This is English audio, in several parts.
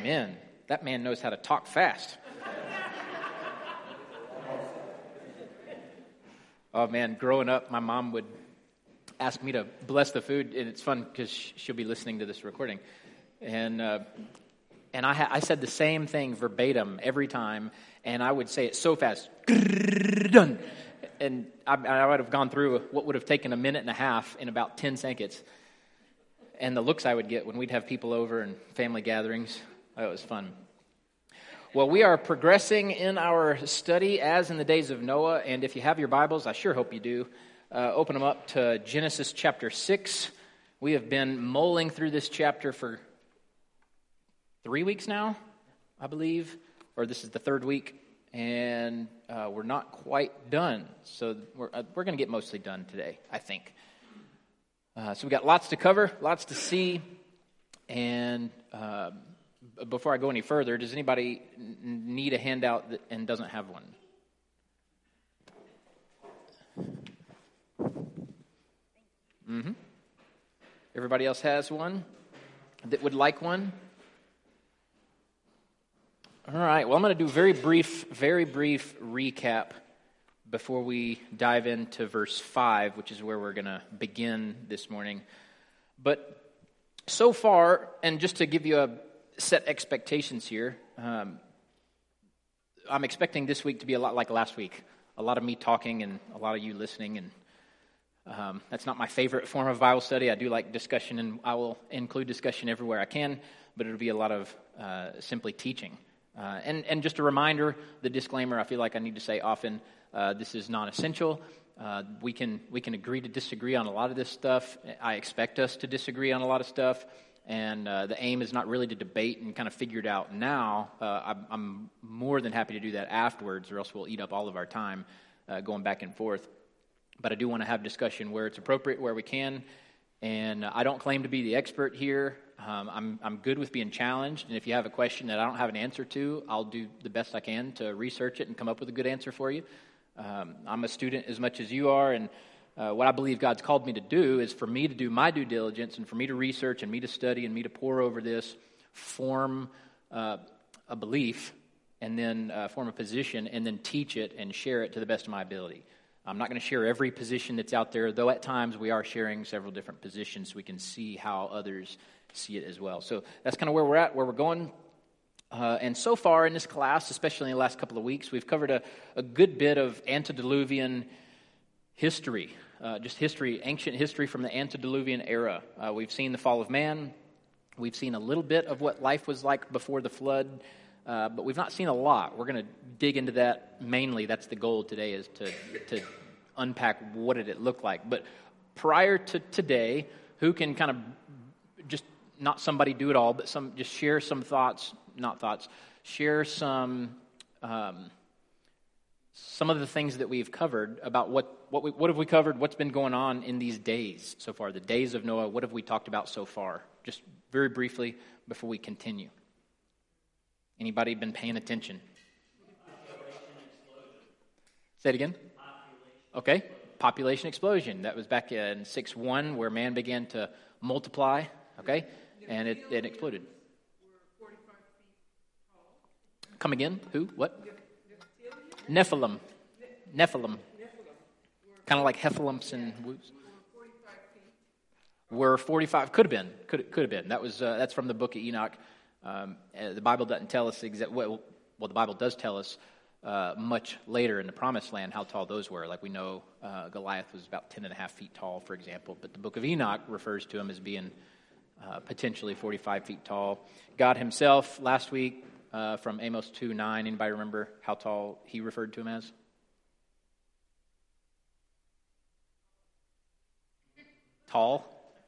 Amen. That man knows how to talk fast. Oh, man, growing up, my mom would ask me to bless the food, and it's fun because she'll be listening to this recording. And I said the same thing verbatim every time, and I would say it so fast. Done. And I would have gone through what would have taken a minute and a half in about 10 seconds. And the looks I would get when we'd have people over and family gatherings, it was fun. Well, we are progressing in our study as in the days of Noah, and if you have your Bibles, I sure hope you do, open them up to Genesis chapter 6. We have been mulling through this chapter for 3 weeks now, I believe, or this is the third week, and we're not quite done. So we're going to get mostly done today, I think. So we got lots to cover, lots to see, and before I go any further, does anybody need a handout and doesn't have one? Mm-hmm. Everybody else has one that would like one? All right, well, I'm going to do very brief recap before we dive into verse 5, which is where we're going to begin this morning. But so far, and just to give you a set expectations here, I'm expecting this week to be a lot like last week. A lot of me talking and a lot of you listening, and that's not my favorite form of Bible study. I do like discussion, and I will include discussion everywhere I can, but it'll be a lot of simply teaching. And just a reminder, the disclaimer I feel like I need to say often, this is non-essential. We can agree to disagree on a lot of this stuff. I expect us to disagree on a lot of stuff, and the aim is not really to debate and kind of figure it out now. I'm more than happy to do that afterwards, or else we'll eat up all of our time going back and forth. But I do want to have discussion where it's appropriate, where we can, and I don't claim to be the expert here. I'm good with being challenged, and if you have a question that I don't have an answer to, I'll do the best I can to research it and come up with a good answer for you. I'm a student as much as you are, and what I believe God's called me to do is for me to do my due diligence and for me to research and me to study and me to pore over this, form a belief, and then form a position, and then teach it and share it to the best of my ability. I'm not going to share every position that's out there, though at times we are sharing several different positions so we can see how others see it as well. So that's kind of where we're at, where we're going. And so far in this class, especially in the last couple of weeks, we've covered a good bit of antediluvian history, just history, ancient history from the antediluvian era. We've seen the fall of man. We've seen a little bit of what life was like before the flood, but we've not seen a lot. We're going to dig into that mainly. That's the goal today, is to unpack what did it look like. But prior to today, who can kind of just not somebody do it all, but just share some thoughts, share some of the things that we've covered about what have we covered, what's been going on in these days so far, the days of Noah, what have we talked about so far? Just very briefly before we continue. Anybody been paying attention? Say it again? Okay, population explosion. That was back in 6:1 where man began to multiply, okay? And it exploded. Come again? Who? What? Nephilim. Kind of like Hephalumps and whoops. Were 45. Could have been. That's from the book of Enoch. The Bible doesn't tell us well, the Bible does tell us much later in the Promised Land how tall those were. Like we know Goliath was about 10.5 feet tall, for example. But the book of Enoch refers to him as being potentially 45 feet tall. God himself, last week, from Amos 2:9, anybody remember how tall he referred to him as? Tall?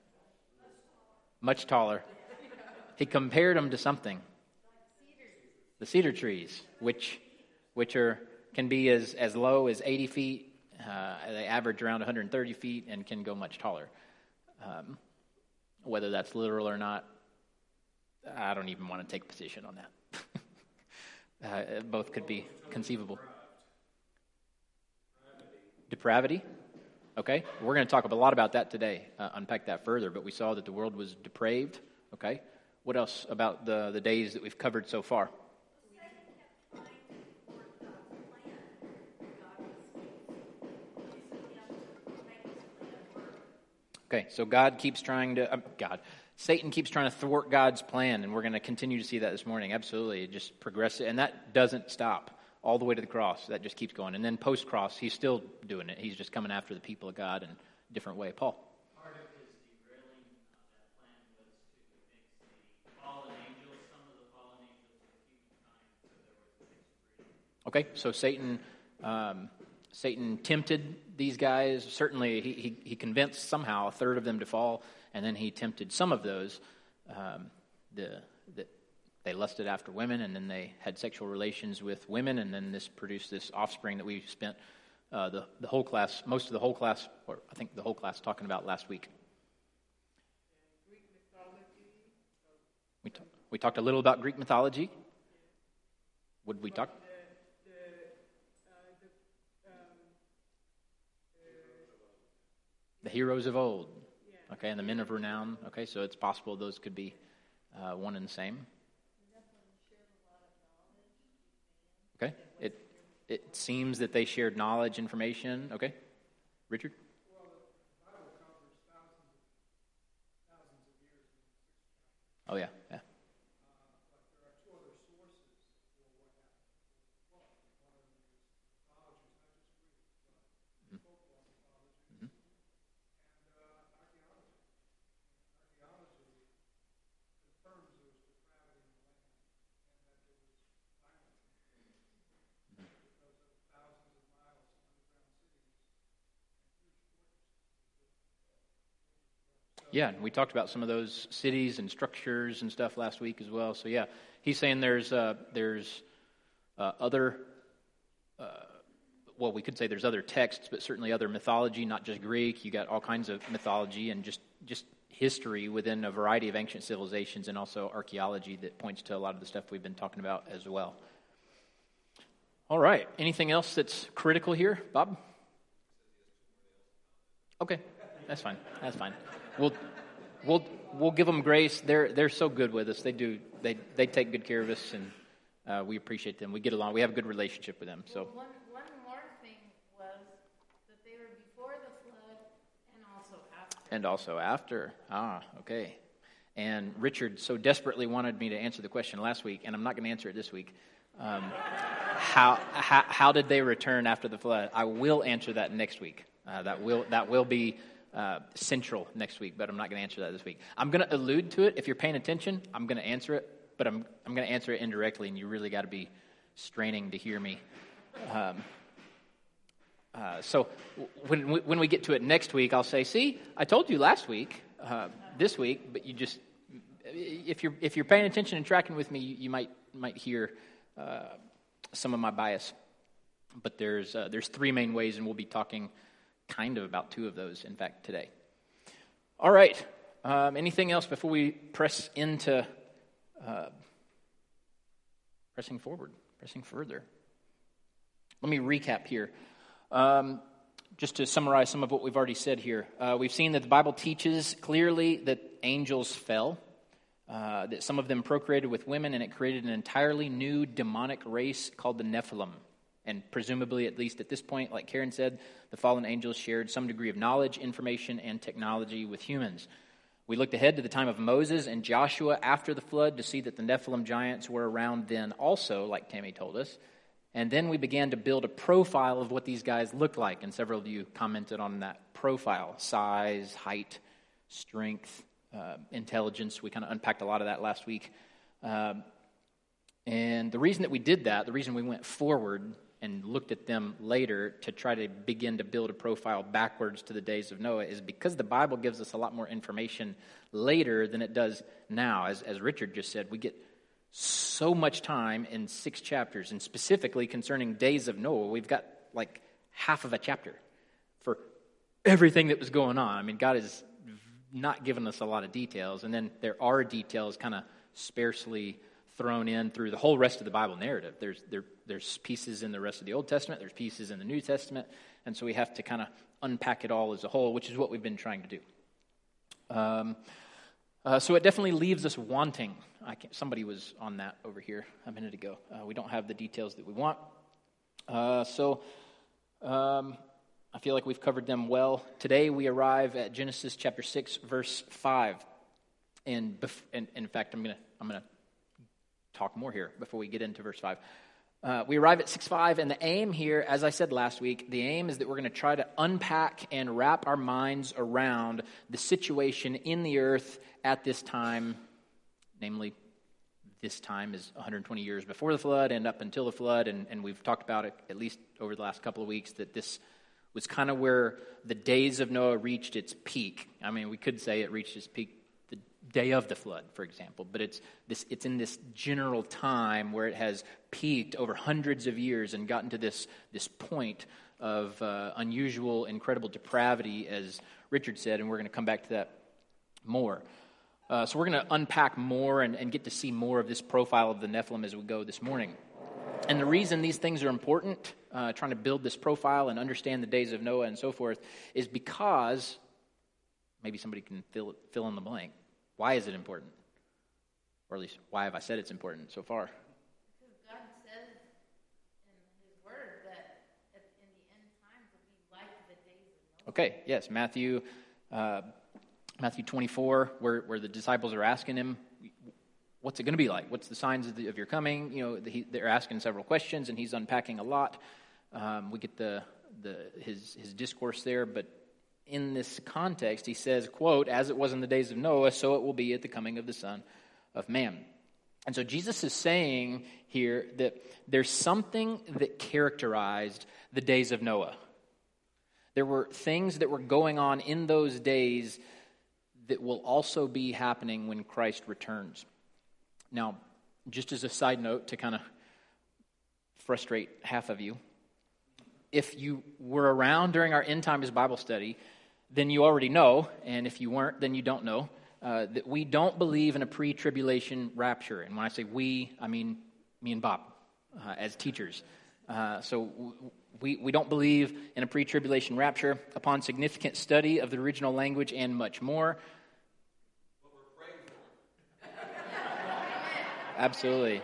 Much taller. He compared them to something. The cedar trees, which can be as low as 80 feet. They average around 130 feet and can go much taller. Whether that's literal or not, I don't even want to take a position on that. Both could be conceivable. Depravity. Okay, we're going to talk a lot about that today, unpack that further, but we saw that the world was depraved, okay? What else about the days that we've covered so far? Okay, so Satan keeps trying to thwart God's plan, and we're going to continue to see that this morning. Absolutely, it just progresses, and that doesn't stop all the way to the cross. That just keeps going, and then post-cross, he's still doing it. He's just coming after the people of God in a different way. Paul? Part of his derailing that plan was to fix the fallen angels, some of the fallen angels a few times, so there was a mixed breed. Okay, so Satan tempted these guys. Certainly, he convinced somehow a third of them to fall, and then he tempted some of those that they lusted after women, and then they had sexual relations with women, and then this produced this offspring that we spent the whole class, most of the whole class, or I think the whole class, talking about last week. Greek mythology. We talked a little about Greek mythology. Would we talk? The heroes of old, okay, and the men of renown. Okay, so it's possible those could be one and the same. Okay, it seems that they shared knowledge, information. Okay, Richard? Well, the Bible covers thousands of years. Oh, yeah. But there are two other sources for what happened. One of them is mythology, not just Greek, but folklore mythology, and archaeology. Archaeology confirms there was depravity in the land and that there was violence because of thousands of miles of underground cities and huge fortresses. Yeah, and we talked about some of those cities and structures and stuff last week as well. So yeah, he's saying there's other, well, we could say there's other texts, but certainly other mythology, not just Greek. You got all kinds of mythology and just history within a variety of ancient civilizations, and also archaeology that points to a lot of the stuff we've been talking about as well. All right, anything else that's critical here, Bob? Okay, that's fine. We'll give them grace. They're so good with us. They take good care of us, and we appreciate them. We get along. We have a good relationship with them. So One more thing was that they were before the flood and also after. Okay. And Richard so desperately wanted me to answer the question last week, and I'm not going to answer it this week. How did they return after the flood? I will answer that next week. That will be central next week, but I'm not going to answer that this week. I'm going to allude to it. If you're paying attention, I'm going to answer it, but I'm going to answer it indirectly, and you really got to be straining to hear me. So when we get to it next week, I'll say, "See, I told you last week, this week," but you just if you're paying attention and tracking with me, you might hear some of my bias. But there's three main ways, and we'll be talking kind of about two of those, in fact, today. All right. Anything else before we press into pressing further? Let me recap here. Just to summarize some of what we've already said here. We've seen that the Bible teaches clearly that angels fell, that some of them procreated with women, and it created an entirely new demonic race called the Nephilim. And presumably, at least at this point, like Karen said, the fallen angels shared some degree of knowledge, information, and technology with humans. We looked ahead to the time of Moses and Joshua after the flood to see that the Nephilim giants were around then also, like Tammy told us. And then we began to build a profile of what these guys looked like. And several of you commented on that profile: size, height, strength, intelligence. We kind of unpacked a lot of that last week. And the reason that we did that, the reason we went forward and looked at them later to try to begin to build a profile backwards to the days of Noah, is because the Bible gives us a lot more information later than it does now. As Richard just said, we get so much time in 6 chapters, and specifically concerning days of Noah, we've got like half of a chapter for everything that was going on. I mean, God has not given us a lot of details, and then there are details kind of sparsely thrown in through the whole rest of the Bible narrative. There's pieces in the rest of the Old Testament, there's pieces in the New Testament, and so we have to kind of unpack it all as a whole, which is what we've been trying to do. So it definitely leaves us wanting. Somebody was on that over here a minute ago. We don't have the details that we want. So I feel like we've covered them well. Today we arrive at Genesis chapter 6, verse 5. And in fact, I'm gonna talk more here before we get into verse 5. We arrive at 6:5, and the aim here, as I said last week, the aim is that we're going to try to unpack and wrap our minds around the situation in the earth at this time, namely, this time is 120 years before the flood and up until the flood, and we've talked about it at least over the last couple of weeks, that this was kind of where the days of Noah reached its peak. I mean, we could say it reached its peak the day of the flood, for example, but it's in this general time where it has peaked over hundreds of years and gotten to this point of unusual, incredible depravity, as Richard said, and we're going to come back to that more. So we're going to unpack more and get to see more of this profile of the Nephilim as we go this morning. And the reason these things are important, trying to build this profile and understand the days of Noah and so forth, is because, maybe somebody can fill in the blank. Why is it important? Or at least, why have I said it's important so far? Because God says in His Word that in the end times will be like the days of Noah. Okay, yes, Matthew 24, where the disciples are asking him, what's it going to be like? What's the signs of your coming? You know, they're asking several questions, and he's unpacking a lot. We get his discourse there, but in this context, he says, quote, "As it was in the days of Noah, so it will be at the coming of the Son of Man." And so Jesus is saying here that there's something that characterized the days of Noah. There were things that were going on in those days that will also be happening when Christ returns. Now, just as a side note to kind of frustrate half of you, if you were around during our End Times Bible study, then you already know, and if you weren't, then you don't know, that we don't believe in a pre-tribulation rapture. And when I say we, I mean me and Bob as teachers. So we don't believe in a pre-tribulation rapture. Upon significant study of the original language and much more. But we're praying for. Absolutely.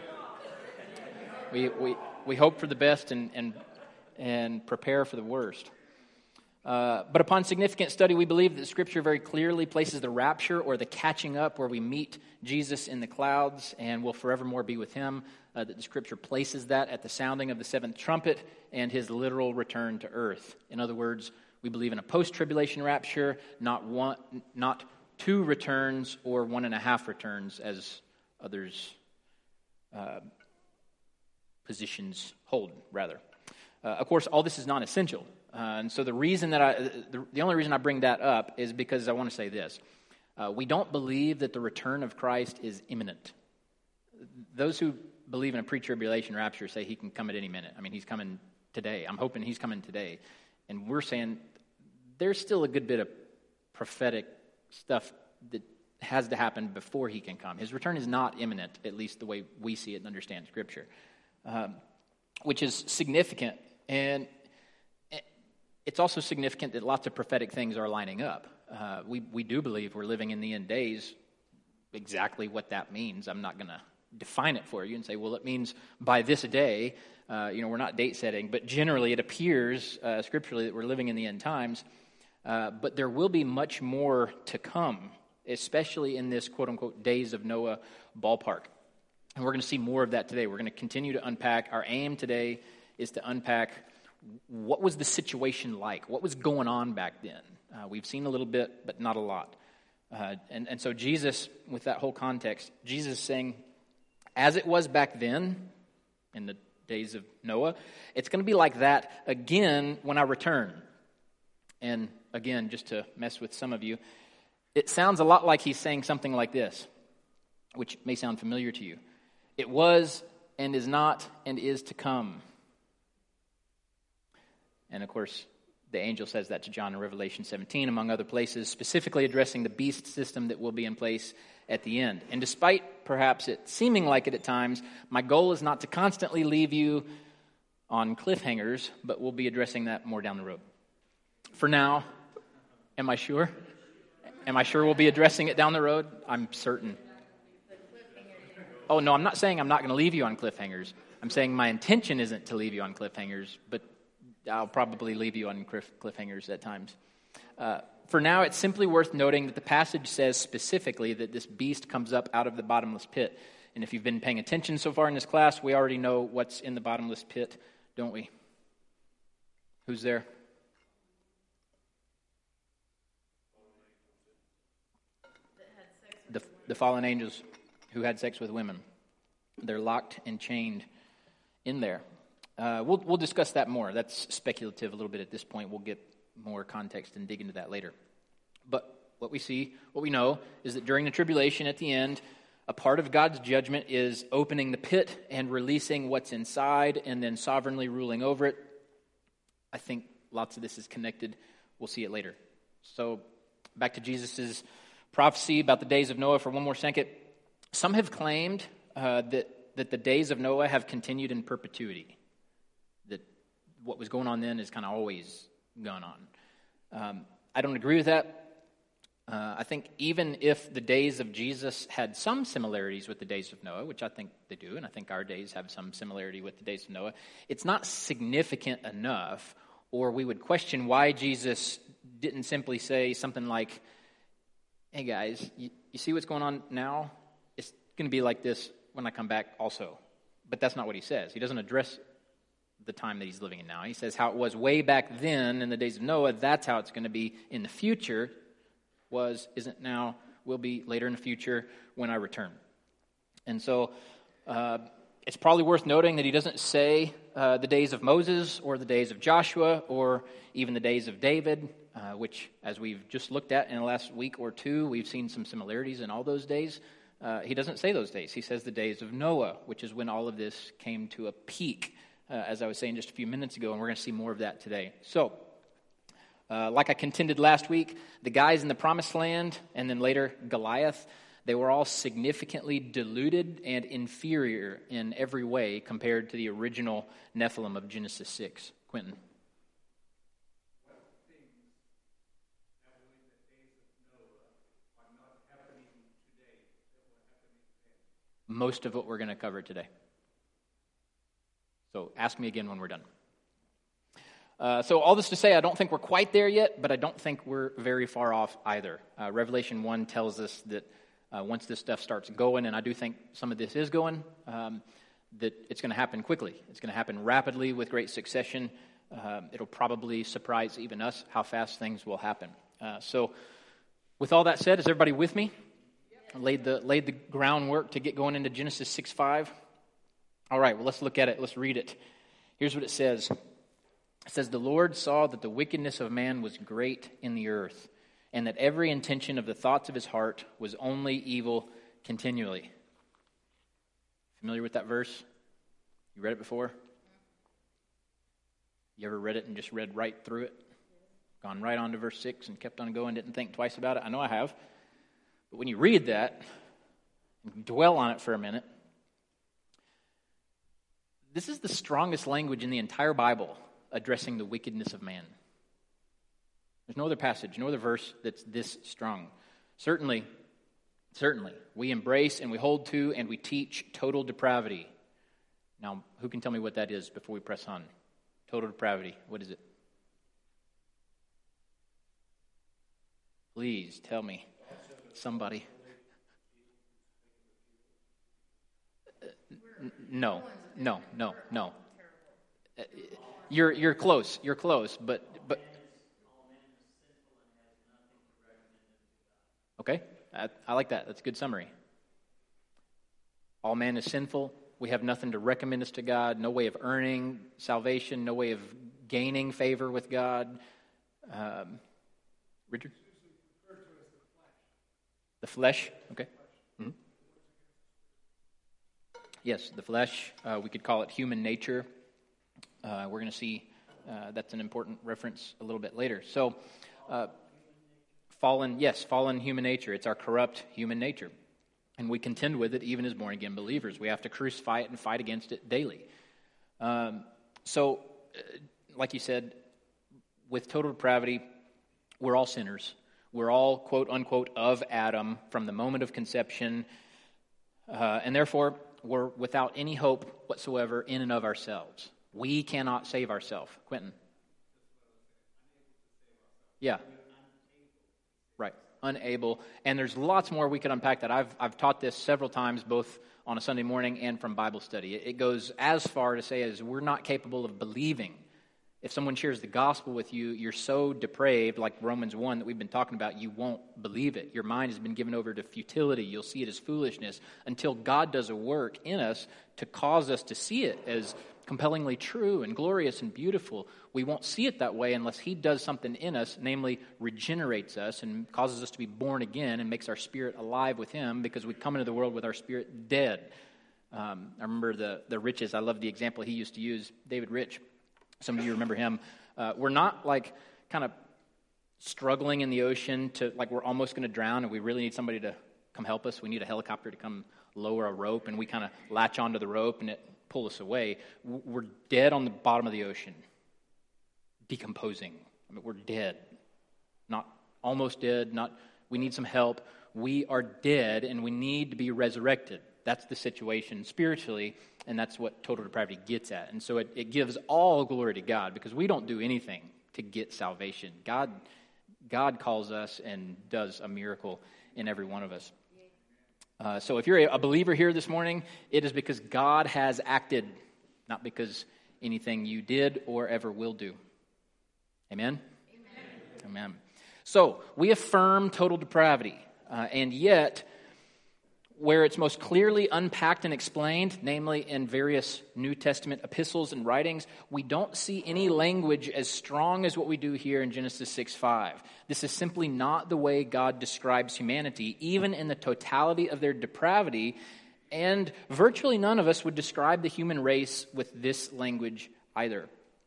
We hope for the best and prepare for the worst. But upon significant study, we believe that Scripture very clearly places the rapture or the catching up where we meet Jesus in the clouds and will forevermore be with Him, that the Scripture places that at the sounding of the seventh trumpet and His literal return to earth. In other words, we believe in a post-tribulation rapture, not two returns or 1.5 returns as others' positions hold, rather. Of course, all this is not essential. And so the only reason I bring that up is because I want to say this. We don't believe that the return of Christ is imminent. Those who believe in a pre-tribulation rapture say He can come at any minute. I mean, He's coming today. I'm hoping He's coming today. And we're saying there's still a good bit of prophetic stuff that has to happen before He can come. His return is not imminent, at least the way we see it and understand Scripture, which is significant. And it's also significant that lots of prophetic things are lining up. We do believe we're living in the end days. Exactly what that means, I'm not going to define it for you and say, well, it means by this day. We're not date setting, but generally it appears scripturally that we're living in the end times. But there will be much more to come, especially in this quote-unquote days of Noah ballpark. And we're going to see more of that today. We're going to continue to unpack. Our aim today is to unpack what was the situation like? What was going on back then? We've seen a little bit, but not a lot. And so Jesus, with that whole context, Jesus is saying, as it was back then, in the days of Noah, it's going to be like that again when I return. And again, just to mess with some of you, it sounds a lot like He's saying something like this, which may sound familiar to you. It was and is not and is to come. And of course, the angel says that to John in Revelation 17, among other places, specifically addressing the beast system that will be in place at the end. And despite perhaps it seeming like it at times, my goal is not to constantly leave you on cliffhangers, but we'll be addressing that more down the road. For now, am I sure? Am I sure we'll be addressing it down the road? I'm certain. Oh, no, I'm not saying I'm not going to leave you on cliffhangers. I'm saying my intention isn't to leave you on cliffhangers, but I'll probably leave you on cliffhangers at times. For now, it's simply worth noting that the passage says specifically that this beast comes up out of the bottomless pit. And if you've been paying attention so far in this class, we already know what's in the bottomless pit, don't we? Who's there? The fallen angels who had sex with women. They're locked and chained in there. We'll discuss that more. That's speculative a little bit at this point. We'll get more context and dig into that later. But what we know is that during the tribulation at the end, a part of God's judgment is opening the pit and releasing what's inside and then sovereignly ruling over it. I think lots of this is connected. We'll see it later. So back to Jesus' prophecy about the days of Noah for one more second. Some have claimed that the days of Noah have continued in perpetuity. That what was going on then is kind of always gone on. I don't agree with that. I think even if the days of Jesus had some similarities with the days of Noah, which I think they do, and I think our days have some similarity with the days of Noah, it's not significant enough, or we would question why Jesus didn't simply say something like, hey guys, you see what's going on now? It's going to be like this when I come back also. But that's not what he says. He doesn't address the time that he's living in now. He says how it was way back then in the days of Noah, that's how it's going to be in the future. Was, isn't now, will be later in the future when I return. And so it's probably worth noting that he doesn't say the days of Moses or the days of Joshua or even the days of David, which, as we've just looked at in the last week or two, we've seen some similarities in all those days. He doesn't say those days. He says the days of Noah, which is when all of this came to a peak, as I was saying just a few minutes ago, and we're going to see more of that today. So, like I contended last week, the guys in the Promised Land, and then later Goliath, they were all significantly diluted and inferior in every way compared to the original Nephilim of Genesis 6. Quentin. What things happening in the days of Noah are not happening today that were happening then? Most of what we're going to cover today. So ask me again when we're done. So all this to say, I don't think we're quite there yet, but I don't think we're very far off either. Revelation 1 tells us that once this stuff starts going, and I do think some of this is going, that it's going to happen quickly. It's going to happen rapidly with great succession. It'll probably surprise even us how fast things will happen. So with all that said, is everybody with me? Laid the groundwork to get going into Genesis 6:5. All right, well, let's look at it. Let's read it. Here's what it says. It says, the Lord saw that the wickedness of man was great in the earth, and that every intention of the thoughts of his heart was only evil continually. Familiar with that verse? You read it before? You ever read it and just read right through it? Gone right on to verse 6 and kept on going, didn't think twice about it? I know I have. But when you read that, and dwell on it for a minute, this is the strongest language in the entire Bible addressing the wickedness of man. There's no other passage, no other verse that's this strong. Certainly, we embrace and we hold to and we teach total depravity. Now, who can tell me what that is before we press on? Total depravity, what is it? Please tell me, somebody. No. You're close, but okay, I like that. That's a good summary. All man is sinful. We have nothing to recommend us to God, no way of earning salvation, no way of gaining favor with God. Richard? The flesh, okay. Mm-hmm. Yes, the flesh. We could call it human nature. We're going to see that's an important reference a little bit later. So, fallen human nature. It's our corrupt human nature. And we contend with it even as born-again believers. We have to crucify it and fight against it daily. So, like you said, with total depravity, we're all sinners. We're all, quote unquote, of Adam from the moment of conception, and therefore we're without any hope whatsoever in and of ourselves. We cannot save ourselves. Quentin? Yeah. Right. Unable. And there's lots more we could unpack that. I've taught this several times, both on a Sunday morning and from Bible study. It goes as far to say as we're not capable of believing. If someone shares the gospel with you, you're so depraved, like Romans 1 that we've been talking about, you won't believe it. Your mind has been given over to futility. You'll see it as foolishness until God does a work in us to cause us to see it as compellingly true and glorious and beautiful. We won't see it that way unless He does something in us, namely regenerates us and causes us to be born again and makes our spirit alive with Him, because we come into the world with our spirit dead. I remember the Riches. I love the example he used to use, David Rich. Some of you remember him. We're not like kind of struggling in the ocean to like we're almost going to drown and we really need somebody to come help us. We need a helicopter to come lower a rope, and we kind of latch onto the rope and it pull us away. We're dead on the bottom of the ocean, decomposing. I mean, we're dead, not almost dead. Not we need some help. We are dead, and we need to be resurrected. That's the situation spiritually, and that's what total depravity gets at. And so it gives all glory to God, because we don't do anything to get salvation. God calls us and does a miracle in every one of us. So if you're a believer here this morning, it is because God has acted, not because anything you did or ever will do. Amen? Amen. So we affirm total depravity, and yet where it's most clearly unpacked and explained, namely in various New Testament epistles and writings, we don't see any language as strong as what we do here in Genesis 6:5. This is simply not the way God describes humanity, even in the totality of their depravity, and virtually none of us would describe the human race with this language either.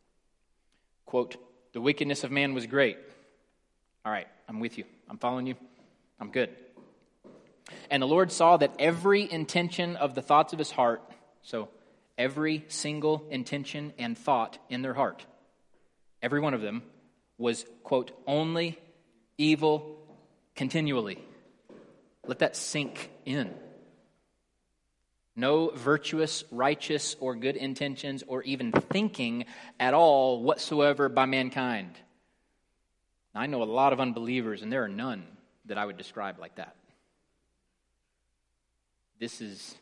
Quote, "The wickedness of man was great." All right, I'm with you. I'm following you. I'm good. "And the Lord saw that every intention of the thoughts of his heart," so every single intention and thought in their heart, every one of them was, quote, "only evil continually." Let that sink in. No virtuous, righteous, or good intentions, or even thinking at all whatsoever by mankind. Now, I know a lot of unbelievers, and there are none that I would describe like that. This is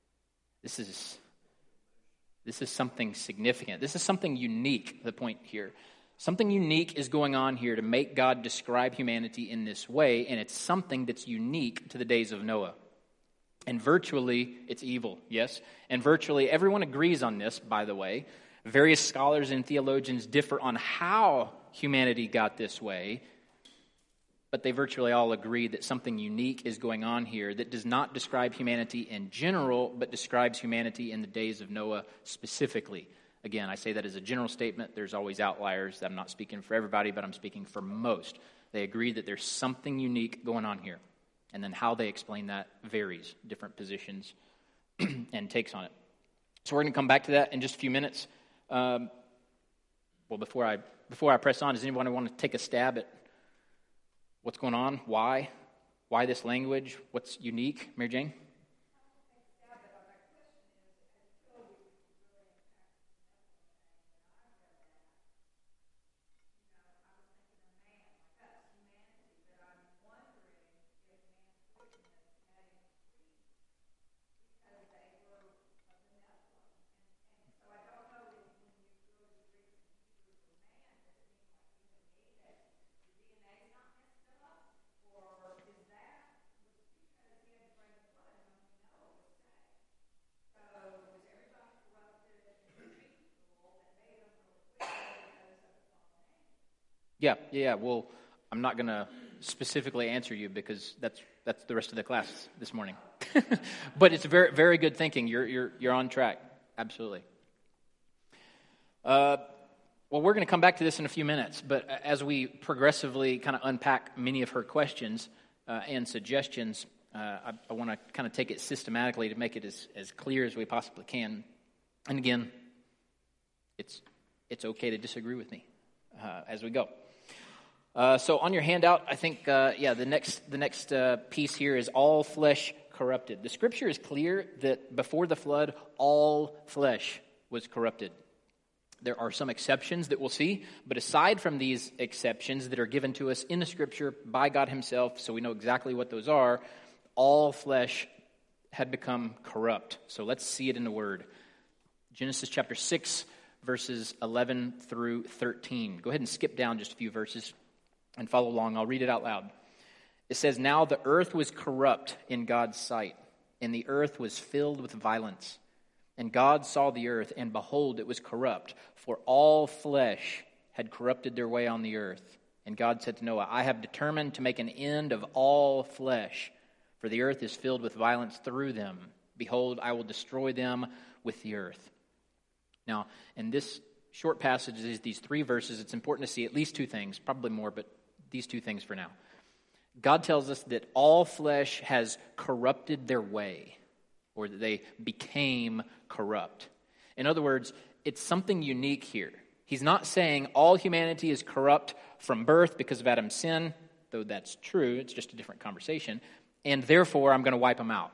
something significant. This is something unique, the point here. Something unique is going on here to make God describe humanity in this way, and it's something that's unique to the days of Noah. And virtually, it's evil, yes? And virtually everyone agrees on this, by the way. Various scholars and theologians differ on how humanity got this way, but they virtually all agree that something unique is going on here that does not describe humanity in general, but describes humanity in the days of Noah specifically. Again, I say that as a general statement. There's always outliers. I'm not speaking for everybody, but I'm speaking for most. They agree that there's something unique going on here. And then how they explain that varies, different positions and takes on it. So we're going to come back to that in just a few minutes. Before I press on, does anyone want to take a stab at what's going on? Why? Why this language? What's unique? Mary Jane? Yeah. Well, I'm not going to specifically answer you because that's the rest of the class this morning. But it's very, very good thinking. You're on track. Absolutely. Well, we're going to come back to this in a few minutes. But as we progressively kind of unpack many of her questions and suggestions, I want to kind of take it systematically to make it as clear as we possibly can. And again, it's okay to disagree with me as we go. So on your handout, I think, the next piece here is all flesh corrupted. The scripture is clear that before the flood, all flesh was corrupted. There are some exceptions that we'll see, but aside from these exceptions that are given to us in the scripture by God himself, so we know exactly what those are, all flesh had become corrupt. So let's see it in the Word. Genesis chapter 6, verses 11 through 13. Go ahead and skip down just a few verses and follow along. I'll read it out loud. It says, "Now the earth was corrupt in God's sight, and the earth was filled with violence. And God saw the earth, and behold, it was corrupt, for all flesh had corrupted their way on the earth. And God said to Noah, I have determined to make an end of all flesh, for the earth is filled with violence through them. Behold, I will destroy them with the earth." Now, in this short passage, these 3 verses, it's important to see at least 2 things, probably more, but these 2 things for now. God tells us that all flesh has corrupted their way, or that they became corrupt. In other words, it's something unique here. He's not saying all humanity is corrupt from birth because of Adam's sin, though that's true, it's just a different conversation, and therefore I'm going to wipe them out.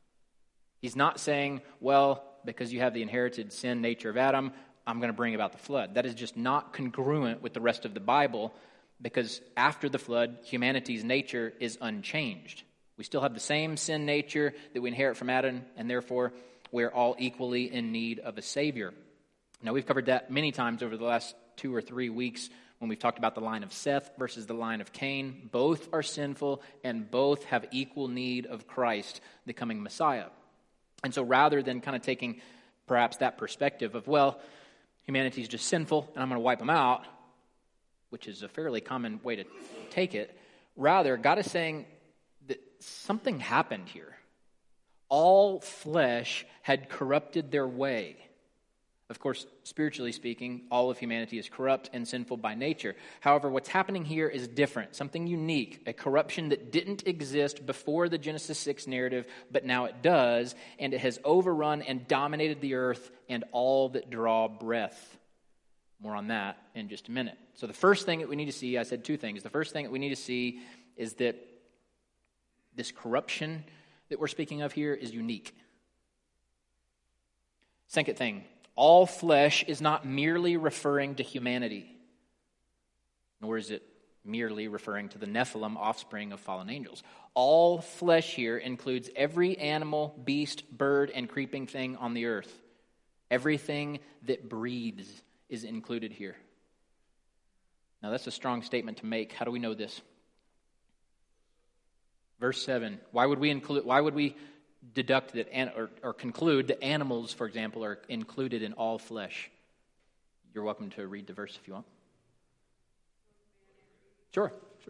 He's not saying, well, because you have the inherited sin nature of Adam, I'm going to bring about the flood. That is just not congruent with the rest of the Bible, because after the flood, humanity's nature is unchanged. We still have the same sin nature that we inherit from Adam, and therefore we're all equally in need of a Savior. Now, we've covered that many times over the last 2 or 3 weeks when we've talked about the line of Seth versus the line of Cain. Both are sinful, and both have equal need of Christ, the coming Messiah. And so rather than kind of taking perhaps that perspective of, well, humanity is just sinful, and I'm going to wipe them out, which is a fairly common way to take it, rather, God is saying that something happened here. All flesh had corrupted their way. Of course, spiritually speaking, all of humanity is corrupt and sinful by nature. However, what's happening here is different, something unique, a corruption that didn't exist before the Genesis 6 narrative, but now it does, and it has overrun and dominated the earth and all that draw breath. More on that in just a minute. So the first thing that we need to see, I said 2 things. The first thing that we need to see is that this corruption that we're speaking of here is unique. Second thing, all flesh is not merely referring to humanity, nor is it merely referring to the Nephilim, offspring of fallen angels. All flesh here includes every animal, beast, bird, and creeping thing on the earth. Everything that breathes is included here. Now that's a strong statement to make. How do we know this? Verse 7. Why would we deduct that or conclude that animals, for example, are included in all flesh? You're welcome to read the verse if you want. Sure. The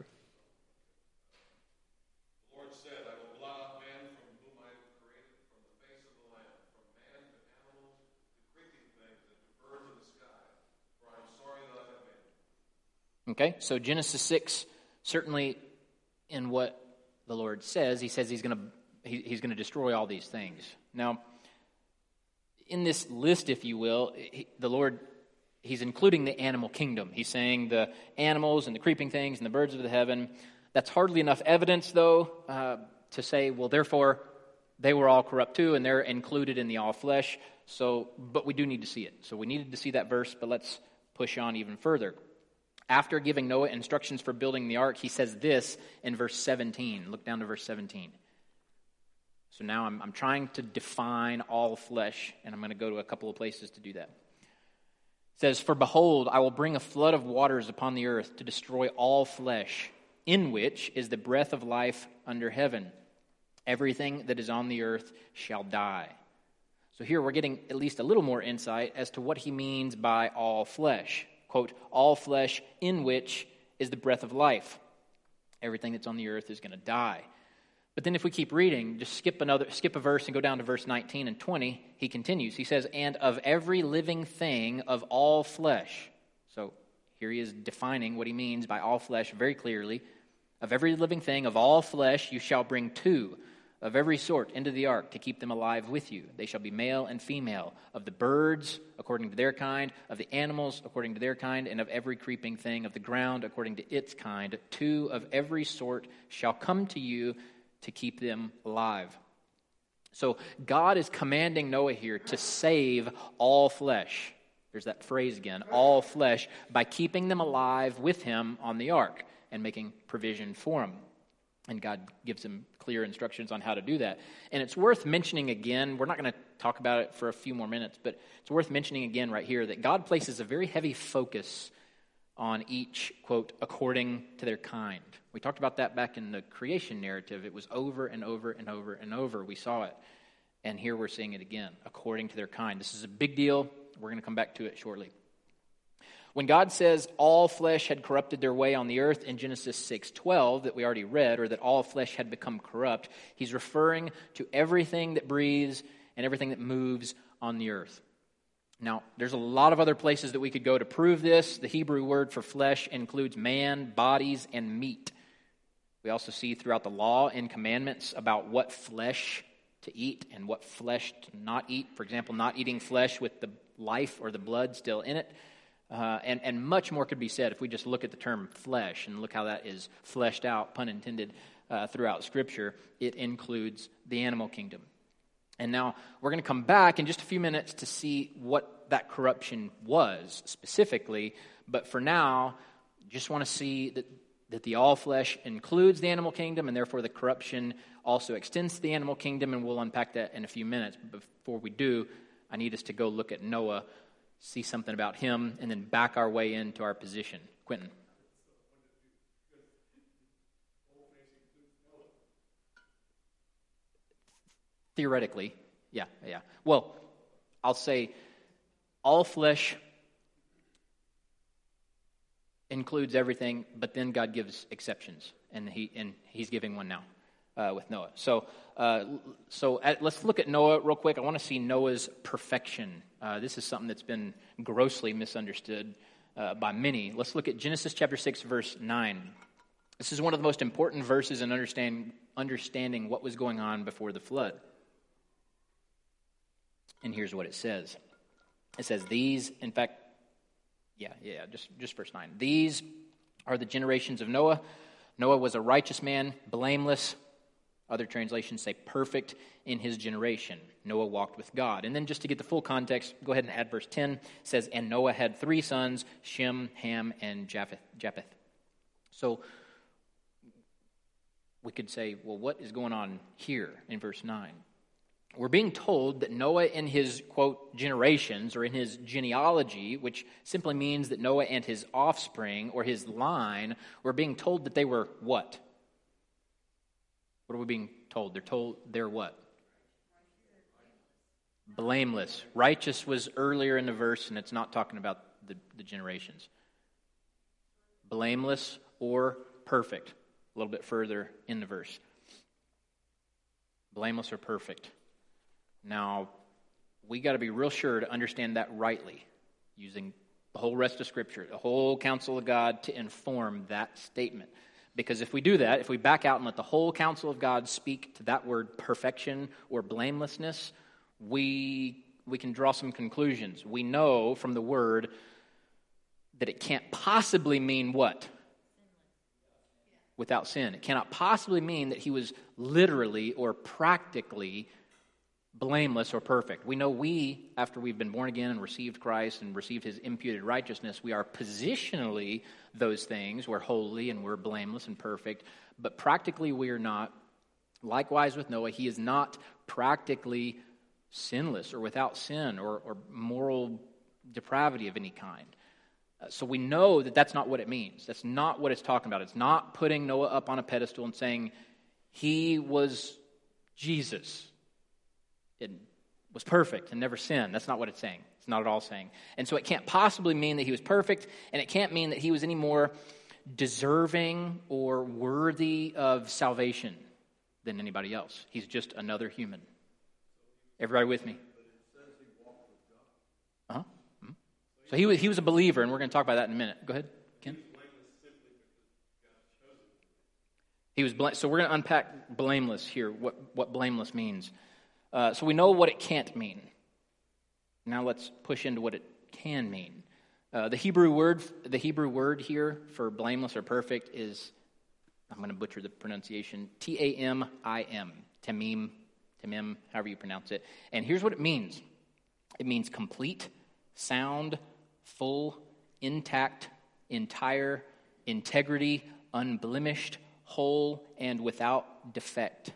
Lord said, I will blot out man from whom I have created from the face of the land, from man to animals, to creeping things, and to birds of the sky, for I am sorry that I have made them. Okay, so Genesis 6, certainly in what the Lord says, he says he's going to destroy all these things. Now, in this list, if you will, the Lord, he's including the animal kingdom. He's saying the animals and the creeping things and the birds of the heaven. That's hardly enough evidence, though, to say, well, therefore, they were all corrupt too, and they're included in the all flesh. So, but we do need to see it. So we needed to see that verse, but let's push on even further. After giving Noah instructions for building the ark, he says this in verse 17. Look down to verse 17. So now I'm trying to define all flesh, and I'm going to go to a couple of places to do that. It says, For behold, I will bring a flood of waters upon the earth to destroy all flesh, in which is the breath of life under heaven. Everything that is on the earth shall die. So here we're getting at least a little more insight as to what he means by all flesh. Quote, all flesh in which is the breath of life. Everything that's on the earth is going to die. But then if we keep reading, just skip a verse and go down to verse 19 and 20, he continues. He says, and of every living thing of all flesh. So here he is defining what he means by all flesh very clearly. Of every living thing of all flesh you shall bring 2, of every sort into the ark to keep them alive with you. They shall be male and female, of the birds according to their kind, of the animals according to their kind, and of every creeping thing of the ground according to its kind. 2 of every sort shall come to you to keep them alive. So God is commanding Noah here to save all flesh. There's that phrase again, all flesh, by keeping them alive with him on the ark and making provision for them. And God gives him clear instructions on how to do that. And it's worth mentioning again, we're not going to talk about it for a few more minutes, but it's worth mentioning again right here that God places a very heavy focus on each, quote, according to their kind. We talked about that back in the creation narrative. It was over and over and over and over. We saw it. And here we're seeing it again, according to their kind. This is a big deal. We're going to come back to it shortly. When God says all flesh had corrupted their way on the earth in Genesis 6:12 that we already read, or that all flesh had become corrupt, he's referring to everything that breathes and everything that moves on the earth. Now, there's a lot of other places that we could go to prove this. The Hebrew word for flesh includes man, bodies, and meat. We also see throughout the law and commandments about what flesh to eat and what flesh to not eat. For example, not eating flesh with the life or the blood still in it. And much more could be said if we just look at the term flesh and look how that is fleshed out, pun intended, throughout Scripture. It includes the animal kingdom. And now we're going to come back in just a few minutes to see what that corruption was specifically. But for now, just want to see that the all flesh includes the animal kingdom, and therefore the corruption also extends to the animal kingdom, and we'll unpack that in a few minutes. But before we do, I need us to go look at Noah, see something about him, and then back our way into our position. Quentin. Theoretically, yeah. Well, I'll say all flesh includes everything, but then God gives exceptions, and he's giving one now with Noah. So let's look at Noah real quick. I want to see Noah's perfection. This is something that's been grossly misunderstood by many. Let's look at Genesis chapter 6, verse 9. This is one of the most important verses in understanding what was going on before the flood. And here's what it says. It says, these, in fact, just verse 9. These are the generations of Noah. Noah was a righteous man, blameless. Other translations say perfect in his generation. Noah walked with God. And then just to get the full context, go ahead and add verse 10. It says, and Noah had 3 sons, Shem, Ham, and Japheth. So we could say, well, what is going on here in verse 9? We're being told that Noah in his, quote, generations, or in his genealogy, which simply means that Noah and his offspring, or his line, were being told that they were what? What are we being told? They're what? Blameless. Righteous was earlier in the verse, and it's not talking about the generations. Blameless or perfect. A little bit further in the verse. Blameless or perfect. Now, we got to be real sure to understand that rightly, using the whole rest of Scripture, the whole counsel of God to inform that statement. Because if we do that, if we back out and let the whole counsel of God speak to that word perfection or blamelessness, we can draw some conclusions. We know from the word that it can't possibly mean what? Without sin. It cannot possibly mean that he was literally or practically blameless or perfect. We know after we've been born again and received Christ and received his imputed righteousness, we are positionally those things. We're holy and we're blameless and perfect, but practically we are not. Likewise with Noah, he is not practically sinless or without sin or moral depravity of any kind. So we know that that's not what it means. That's not what it's talking about. It's not putting Noah up on a pedestal and saying he was Jesus. It was perfect and never sinned. That's not what it's saying. It's not at all saying. And so it can't possibly mean that he was perfect, and it can't mean that he was any more deserving or worthy of salvation than anybody else. He's just another human. Everybody with me? Uh-huh. Mm-hmm. So he was a believer, and we're going to talk about that in a minute. Go ahead, Ken. He was so we're going to unpack blameless here, what blameless means. So we know what it can't mean. Now let's push into what it can mean. The Hebrew word here for blameless or perfect is, I'm going to butcher the pronunciation, Tamim, Tamim, however you pronounce it. And here's what it means. It means complete, sound, full, intact, entire, integrity, unblemished, whole, and without defect.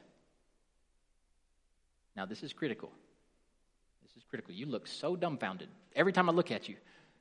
Now this is critical. This is critical. You look so dumbfounded every time I look at you.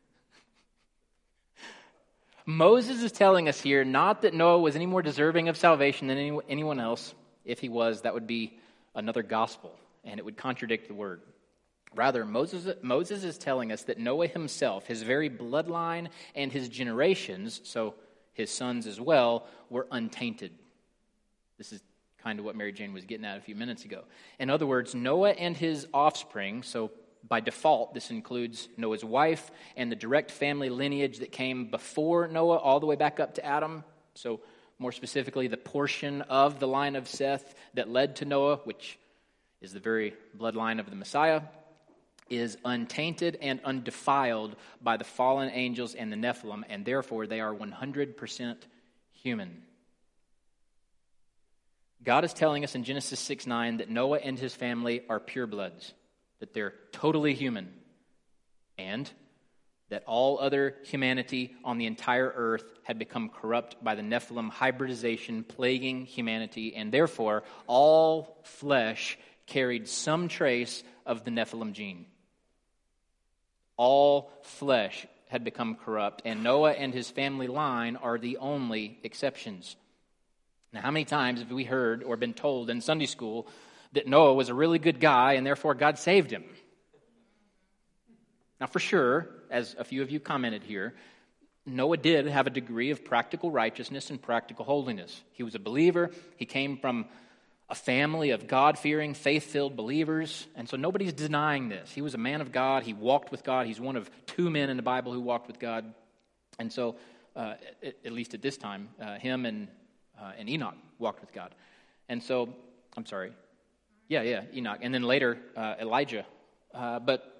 Moses is telling us here not that Noah was any more deserving of salvation than anyone else. If he was, that would be another gospel, and it would contradict the word. Rather, Moses is telling us that Noah himself, his very bloodline, and his generations, so his sons as well, were untainted. This is kind of what Mary Jane was getting at a few minutes ago. In other words, Noah and his offspring, so by default, this includes Noah's wife and the direct family lineage that came before Noah all the way back up to Adam. So more specifically, the portion of the line of Seth that led to Noah, which is the very bloodline of the Messiah, is untainted and undefiled by the fallen angels and the Nephilim, and therefore they are 100% human. God is telling us in Genesis 6:9 that Noah and his family are purebloods, that they're totally human, and that all other humanity on the entire earth had become corrupt by the Nephilim hybridization plaguing humanity, and therefore all flesh carried some trace of the Nephilim gene. All flesh had become corrupt, and Noah and his family line are the only exceptions. Now, how many times have we heard or been told in Sunday school that Noah was a really good guy and therefore God saved him? Now, for sure, as a few of you commented here, Noah did have a degree of practical righteousness and practical holiness. He was a believer. He came from a family of God-fearing, faith-filled believers, and so nobody's denying this. He was a man of God. He walked with God. He's one of two men in the Bible who walked with God. And so, at least at this time, him and Enoch walked with God. And so, Enoch. And then later, Elijah. But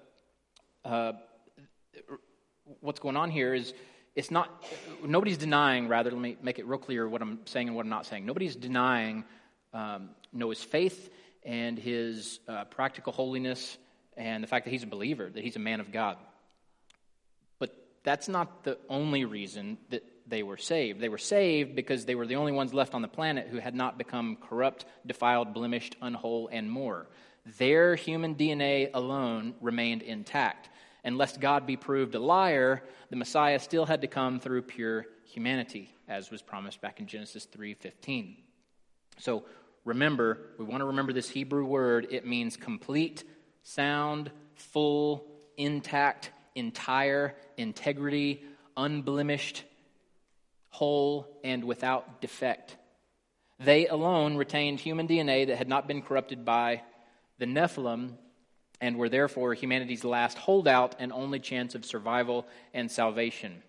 what's going on here is nobody's denying, rather, let me make it real clear what I'm saying and what I'm not saying. Nobody's denying Noah's faith and his practical holiness and the fact that he's a believer, that he's a man of God. But that's not the only reason that they were saved. They were saved because they were the only ones left on the planet who had not become corrupt, defiled, blemished, unwhole, and more. Their human DNA alone remained intact. And lest God be proved a liar, the Messiah still had to come through pure humanity, as was promised back in Genesis 3:15. So remember, we want to remember this Hebrew word. It means complete, sound, full, intact, entire, integrity, unblemished, whole, and without defect. They alone retained human DNA that had not been corrupted by the Nephilim and were therefore humanity's last holdout and only chance of survival and salvation.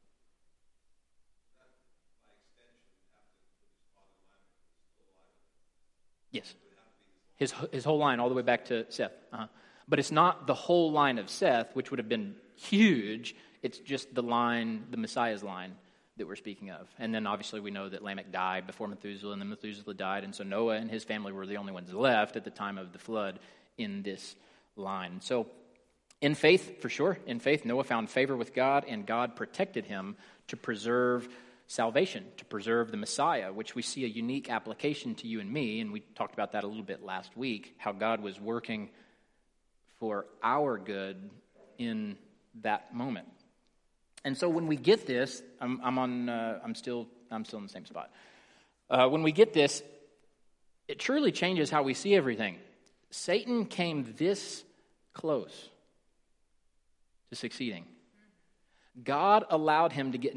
Yes. His whole line, all the way back to Seth. But it's not the whole line of Seth, which would have been huge. It's just the line, the Messiah's line, that we're speaking of. And then obviously we know that Lamech died before Methuselah, and then Methuselah died, and so Noah and his family were the only ones left at the time of the flood in this line. So in faith, for sure, in faith, Noah found favor with God, and God protected him to preserve salvation, to preserve the Messiah, which we see a unique application to you and me, and we talked about that a little bit last week, how God was working for our good in that moment. And so when we get this, I'm still in the same spot. When we get this, it truly changes how we see everything. Satan came this close to succeeding. God allowed him to get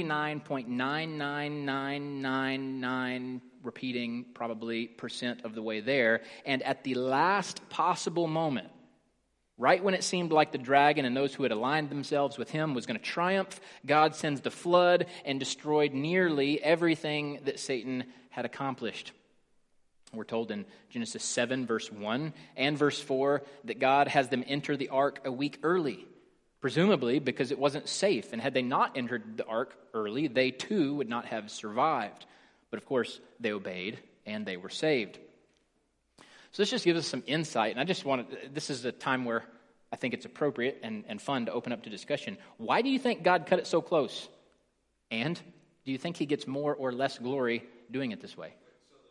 99.99999 repeating probably % of the way there, and at the last possible moment, Right when it seemed like the dragon and those who had aligned themselves with him was going to triumph, God sends the flood and destroyed nearly everything that Satan had accomplished. We're told in Genesis 7, verse 1 and verse 4 that God has them enter the ark a week early, presumably because it wasn't safe. And had they not entered the ark early, they too would not have survived. But of course, they obeyed and they were saved. So this just gives us some insight. And this is a time where I think it's appropriate and fun to open up to discussion. Why do you think God cut it so close? And do you think he gets more or less glory doing it this way?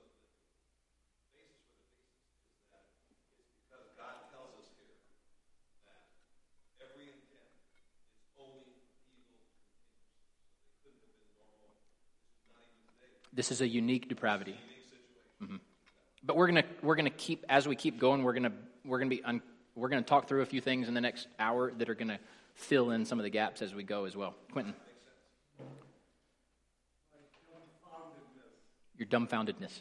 This is a unique depravity. Mm-hmm. But we're gonna keep, as we keep going, we're gonna talk through a few things in the next hour that are gonna fill in some of the gaps as we go as well. Quentin, your dumbfoundedness.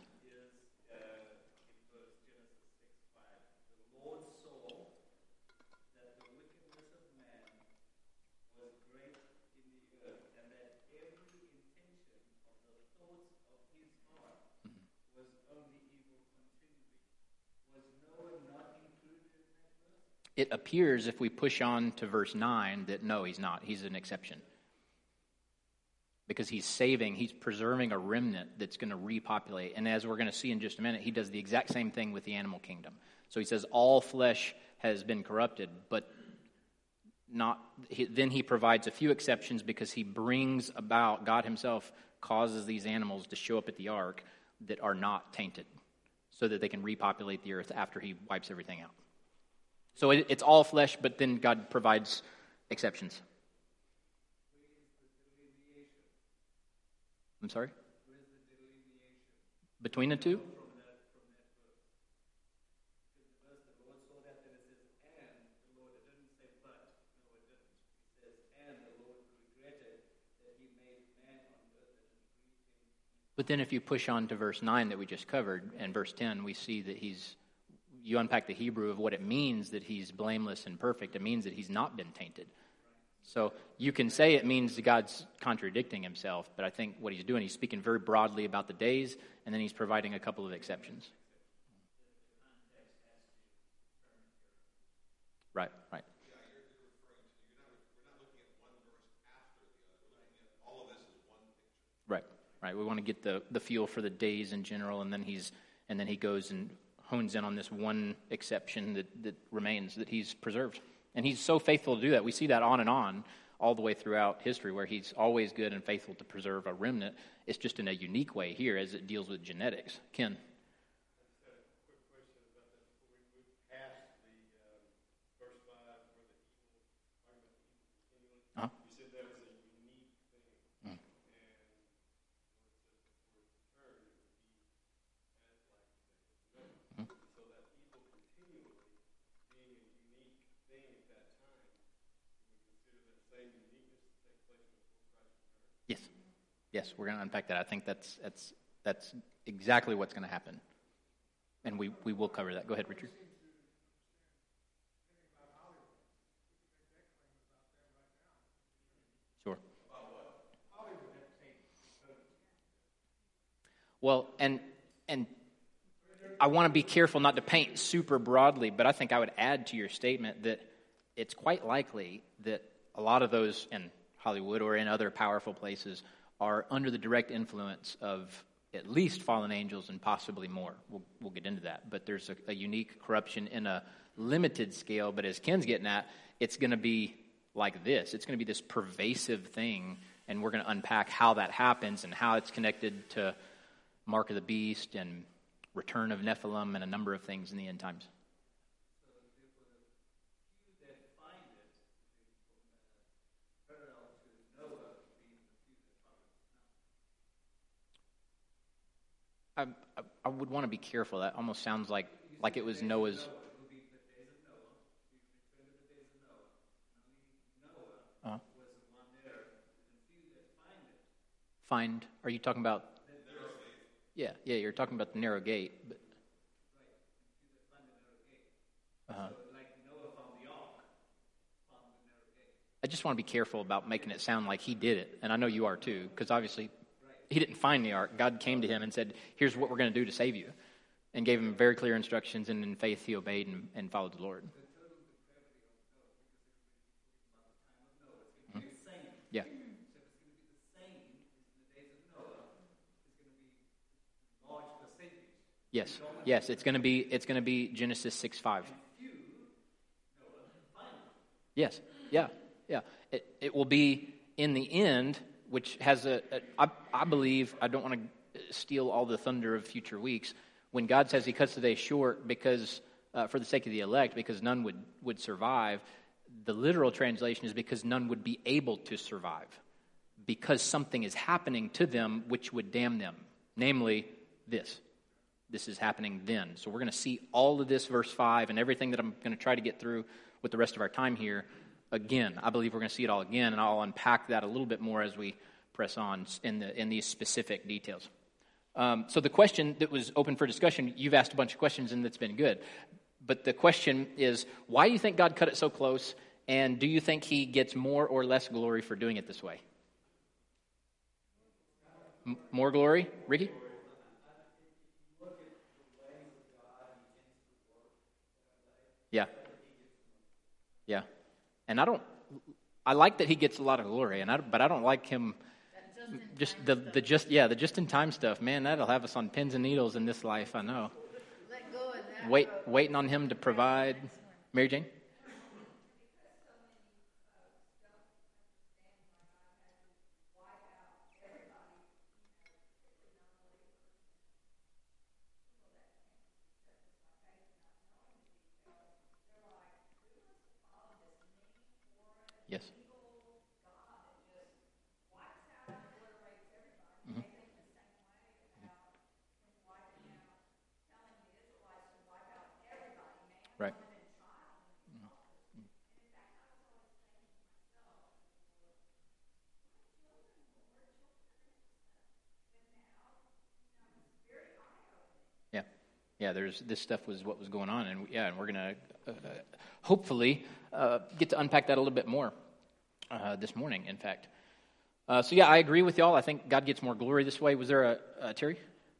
It appears, if we push on to verse 9, that no, he's not. He's an exception. Because he's preserving a remnant that's going to repopulate. And as we're going to see in just a minute, he does the exact same thing with the animal kingdom. So he says all flesh has been corrupted, but then he provides a few exceptions because he brings about, God himself causes these animals to show up at the ark that are not tainted so that they can repopulate the earth after he wipes everything out. So it's all flesh, but then God provides exceptions. I'm sorry? Between the two? But then if you push on to verse 9 that we just covered, and verse 10, we see that you unpack the Hebrew of what it means that he's blameless and perfect. It means that he's not been tainted. So you can say it means that God's contradicting himself, but I think what he's doing, he's speaking very broadly about the days, and then he's providing a couple of exceptions. Right. We're not looking at one verse after the other. We're looking at all of this as one picture. Right. We want to get the feel for the days in general, and then he goes and hones in on this one exception that remains, that he's preserved. And he's so faithful to do that. We see that on and on all the way throughout history where he's always good and faithful to preserve a remnant. It's just in a unique way here as it deals with genetics. Ken? Yes, we're going to unpack that. I think that's exactly what's going to happen. And we will cover that. Go ahead, Richard. Sure. Well, and I want to be careful not to paint super broadly, but I think I would add to your statement that it's quite likely that a lot of those in Hollywood or in other powerful places are under the direct influence of at least fallen angels and possibly more. We'll get into that. But there's a unique corruption in a limited scale. But as Ken's getting at, it's going to be like this. It's going to be this pervasive thing, and we're going to unpack how that happens and how it's connected to Mark of the Beast and return of Nephilim and a number of things in the end times. I would want to be careful. That almost sounds like it was Noah's. Find. Are you talking about? Yeah. You're talking about the narrow gate. But, just want to be careful about making it sound like he did it. And I know you are too, because obviously he didn't find the ark. God came to him and said, here's what we're going to do to save you, and gave him very clear instructions, and in faith he obeyed and followed the Lord. Mhm. Yeah. Yes, it's going to be Genesis 6:5. Yes, yeah. It will be in the end, which has I believe, I don't want to steal all the thunder of future weeks, when God says he cuts the day short because, for the sake of the elect, because none would survive, the literal translation is because none would be able to survive, because something is happening to them which would damn them, namely this. This is happening then. So we're going to see all of this, verse 5, and everything that I'm going to try to get through with the rest of our time here again. I believe we're going to see it all again, and I'll unpack that a little bit more as we press on in these specific details. So the question that was open for discussion, you've asked a bunch of questions, and that's been good. But the question is, why do you think God cut it so close, and do you think he gets more or less glory for doing it this way? More glory? Ricky? Yeah. And I like that he gets a lot of glory, but I don't like him, the just in time stuff. Man, that'll have us on pins and needles in this life, I know. Let go of that. Waiting on him to provide. Mary Jane? Yes. Mhm. Right. Yeah, this stuff was what was going on, and we're going to hopefully get to unpack that a little bit more this morning, in fact. So I agree with y'all. I think God gets more glory this way. Was there a Terry?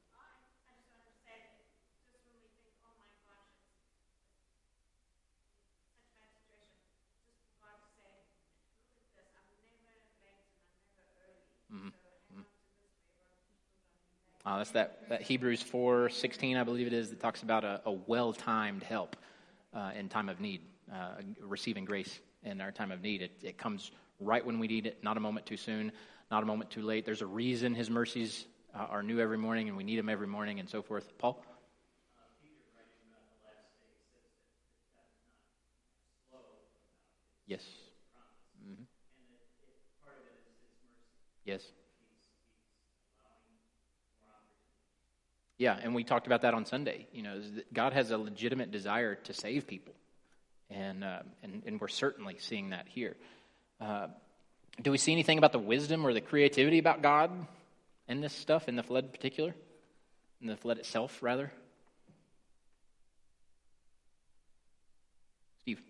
That's that Hebrews 4:16, I believe it is, that talks about a well-timed help in time of need, receiving grace in our time of need. It comes right when we need it, not a moment too soon, not a moment too late. There's a reason his mercies are new every morning, and we need them every morning, and so forth. Paul? Peter, writing about the last days, says that God is not slow about his Yes. promise. Mm-hmm. And part of it is his mercy. Yes. He's allowing more opportunities. Yeah, and we talked about that on Sunday. God has a legitimate desire to save people, and we're certainly seeing that here. Do we see anything about the wisdom or the creativity about God in this stuff, in the flood in particular? In the flood itself, rather? Steve?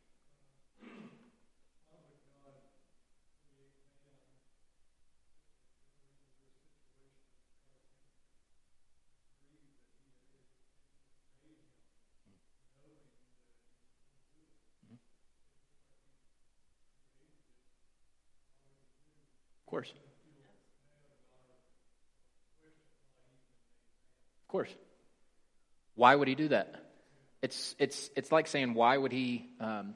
Of course. Of course. Why would he do that? It's like saying, why would he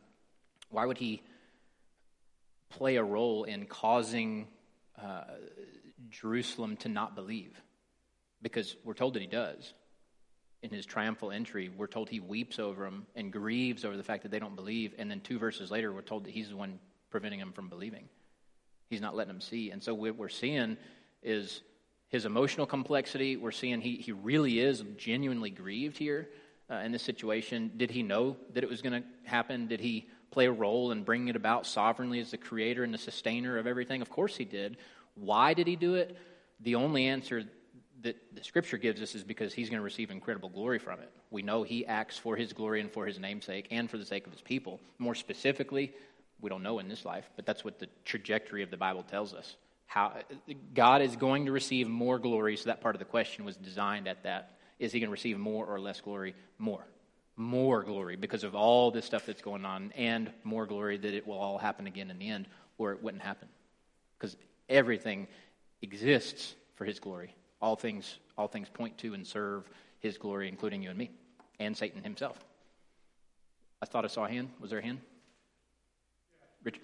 play a role in causing Jerusalem to not believe? Because we're told that he does. In his triumphal entry, we're told he weeps over them and grieves over the fact that they don't believe. And then 2 verses later, we're told that he's the one preventing them from believing. He's not letting them see. And so what we're seeing is his emotional complexity. We're seeing he really is genuinely grieved here in this situation. Did he know that it was going to happen? Did he play a role in bringing it about sovereignly as the creator and the sustainer of everything? Of course he did. Why did he do it? The only answer that the Scripture gives us is because he's going to receive incredible glory from it. We know he acts for his glory and for his namesake and for the sake of his people. More specifically, We don't know in this life, but that's what the trajectory of the Bible tells us. How God is going to receive more glory, so that part of the question was designed at that. Is he going to receive more or less glory? More. More glory because of all this stuff that's going on, and more glory that it will all happen again in the end, or it wouldn't happen. Because everything exists for his glory. All things point to and serve his glory, including you and me, and Satan himself. I thought I saw a hand. Was there a hand? Richard?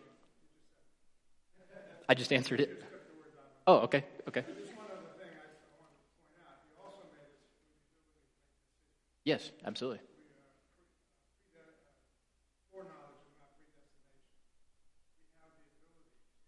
I just answered it. Oh, okay. Just one other thing I wanted to point out. You also made us Yes, absolutely. foreknowledge and not predestination. We have the ability to make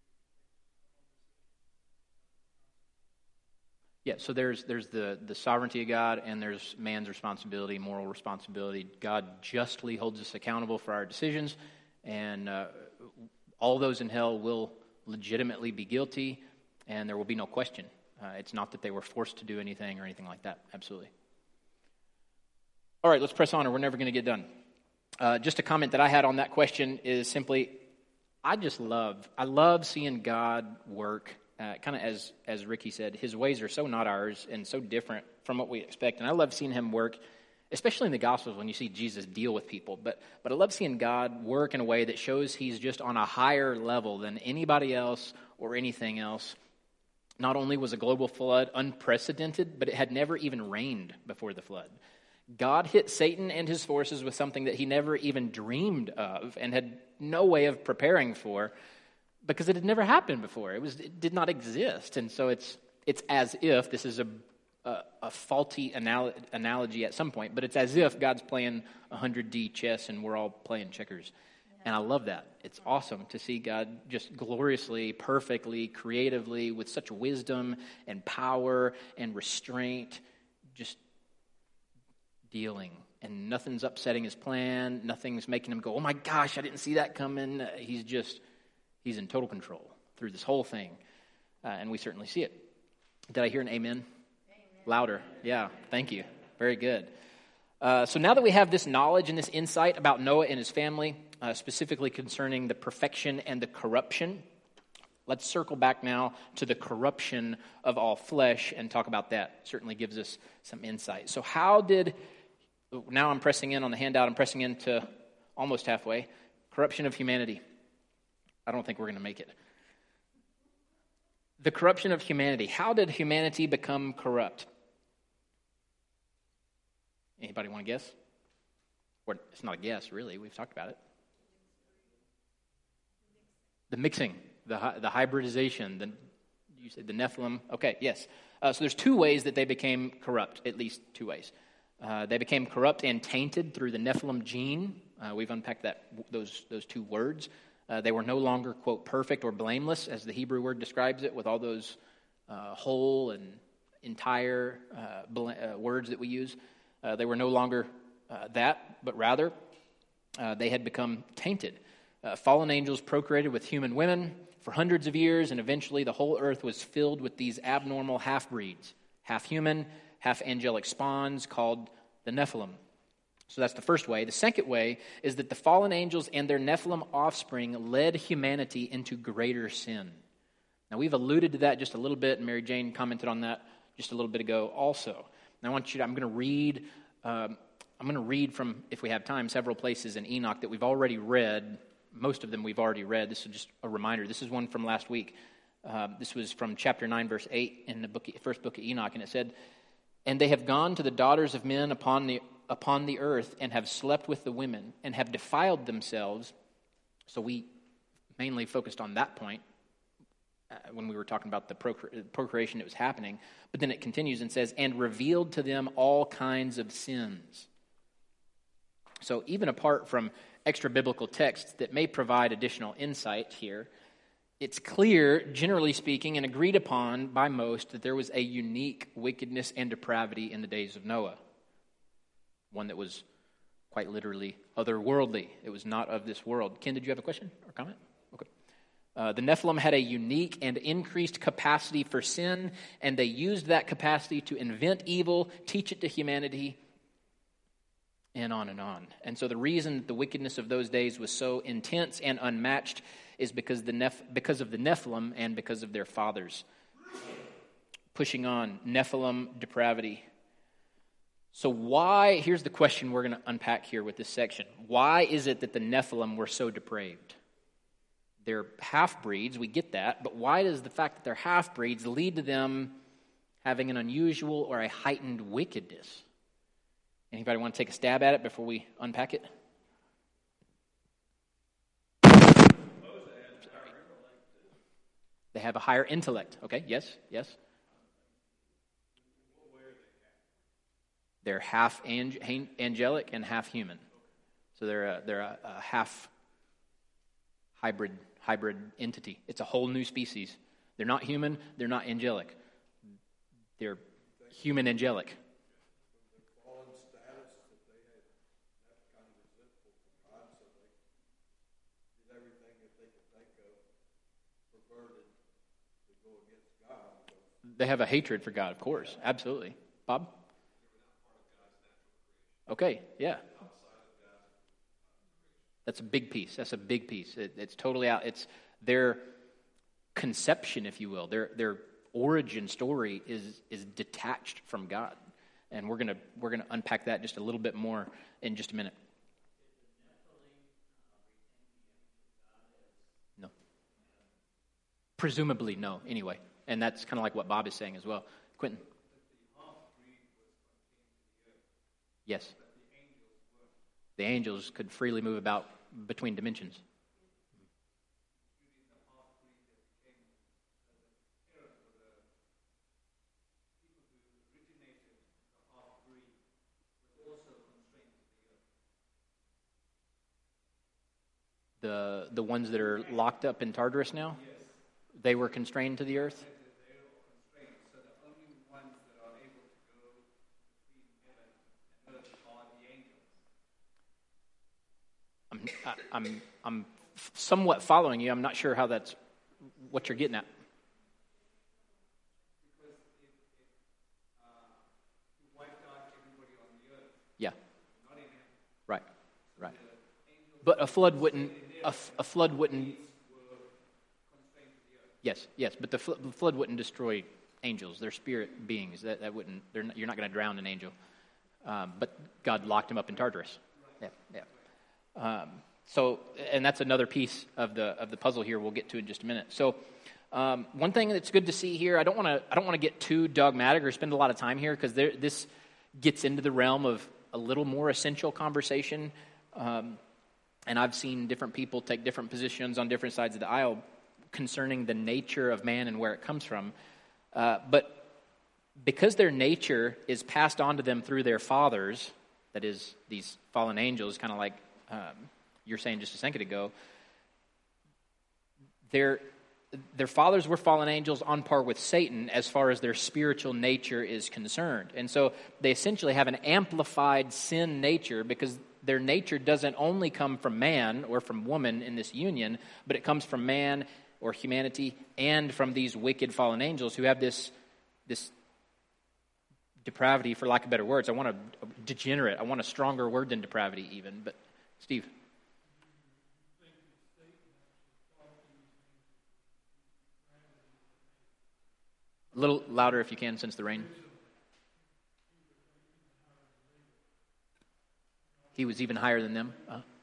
our own decisions. Yeah, so there's the sovereignty of God, and there's man's responsibility, moral responsibility. God justly holds us accountable for our decisions, and all those in hell will legitimately be guilty, and there will be no question. It's not that they were forced to do anything or anything like that. Absolutely. All right, let's press on, or we're never going to get done. Just a comment that I had on that question is simply, I love seeing God work. Kind of as Ricky said, his ways are so not ours and so different from what we expect. And I love seeing him work, especially in the Gospels when you see Jesus deal with people. But I love seeing God work in a way that shows he's just on a higher level than anybody else or anything else. Not only was a global flood unprecedented, but it had never even rained before the flood. God hit Satan and his forces with something that he never even dreamed of and had no way of preparing for, because it had never happened before. It did not exist. And so it's as if, this is a faulty analogy at some point, but it's as if God's playing 100D chess and we're all playing checkers. And I love that. It's awesome to see God just gloriously, perfectly, creatively, with such wisdom and power and restraint, just dealing. And nothing's upsetting his plan. Nothing's making him go, oh my gosh, I didn't see that coming. He's in total control through this whole thing. And we certainly see it. Did I hear an amen? Louder. Yeah, thank you. Very good. So now that we have this knowledge and this insight about Noah and his family, specifically concerning the perfection and the corruption, let's circle back now to the corruption of all flesh and talk about that. Certainly gives us some insight. So now I'm pressing in on the handout, I'm pressing into almost halfway, corruption of humanity. I don't think we're going to make it. The corruption of humanity. How did humanity become corrupt? Anybody want to guess? Or it's not a guess, really. We've talked about it. The mixing, the hybridization, you said the Nephilim. Okay, yes. So there's two ways that they became corrupt, at least two ways. They became corrupt and tainted through the Nephilim gene. We've unpacked those two words. They were no longer, quote, perfect or blameless, as the Hebrew word describes it, with all those whole and entire words that we use. They were no longer that, but rather they had become tainted. Fallen angels procreated with human women for hundreds of years, and eventually the whole earth was filled with these abnormal half-breeds, half human, half angelic spawns called the Nephilim. So that's the first way. The second way is that the fallen angels and their Nephilim offspring led humanity into greater sin. Now, we've alluded to that just a little bit, and Mary Jane commented on that just a little bit ago also. Now, I'm going to read from, if we have time, several places in Enoch that we've already read. Most of them we've already read. This is just a reminder. This is one from last week. This was from chapter 9, verse 8 in the first book of Enoch, and it said, "And they have gone to the daughters of men upon the earth, and have slept with the women, and have defiled themselves." So we mainly focused on that point when we were talking about the procreation that was happening. But then it continues and says, "and revealed to them all kinds of sins." So even apart from extra biblical texts that may provide additional insight here, it's clear, generally speaking, and agreed upon by most, that there was a unique wickedness and depravity in the days of Noah. One that was quite literally otherworldly. It was not of this world. Ken, did you have a question or comment? Okay. The Nephilim had a unique and increased capacity for sin, and they used that capacity to invent evil, teach it to humanity, and on and on. And so the reason that the wickedness of those days was so intense and unmatched is because of the Nephilim and because of their fathers. Pushing on, Nephilim depravity. So why, here's the question we're going to unpack here with this section. Why is it that the Nephilim were so depraved? They're half-breeds, we get that, but why does the fact that they're half-breeds lead to them having an unusual or a heightened wickedness? Anybody want to take a stab at it before we unpack it? They have a higher intellect. Okay, yes. They're half angelic and half human. So they're a half hybrid entity. It's a whole new species. They're not human, they're not angelic. They're human angelic. They have a hatred for God, of course. Absolutely. Bob? Okay, yeah. That's a big piece. It's totally out. It's their conception, if you will. Their origin story is detached from God. And we're gonna unpack that just a little bit more in just a minute. No. Presumably no, anyway. And that's kind of like what Bob is saying as well. Quentin? Yes. The angels could freely move about between dimensions. The ones that are locked up in Tartarus now? They were constrained to the earth? I'm somewhat following you. I'm not sure how that's what you're getting at. Yeah. Right. But a flood wouldn't. Yes. But the flood wouldn't destroy angels. They're spirit beings. That wouldn't. You're not going to drown an angel. But God locked him up in Tartarus. Yeah. So, and that's another piece of the puzzle here. We'll get to in just a minute. So, one thing that's good to see here. I don't want to get too dogmatic or spend a lot of time here because this gets into the realm of a little more essential conversation. And I've seen different people take different positions on different sides of the aisle concerning the nature of man and where it comes from. But because their nature is passed on to them through their fathers, that is, these fallen angels, kind of like you're saying just a second ago, their fathers were fallen angels on par with Satan as far as their spiritual nature is concerned. And so they essentially have an amplified sin nature because their nature doesn't only come from man or from woman in this union, but it comes from man or humanity and from these wicked fallen angels who have this depravity, for lack of better words. I want a stronger word than depravity even. But Steve? A little louder if you can, since the rain. He was even higher than them.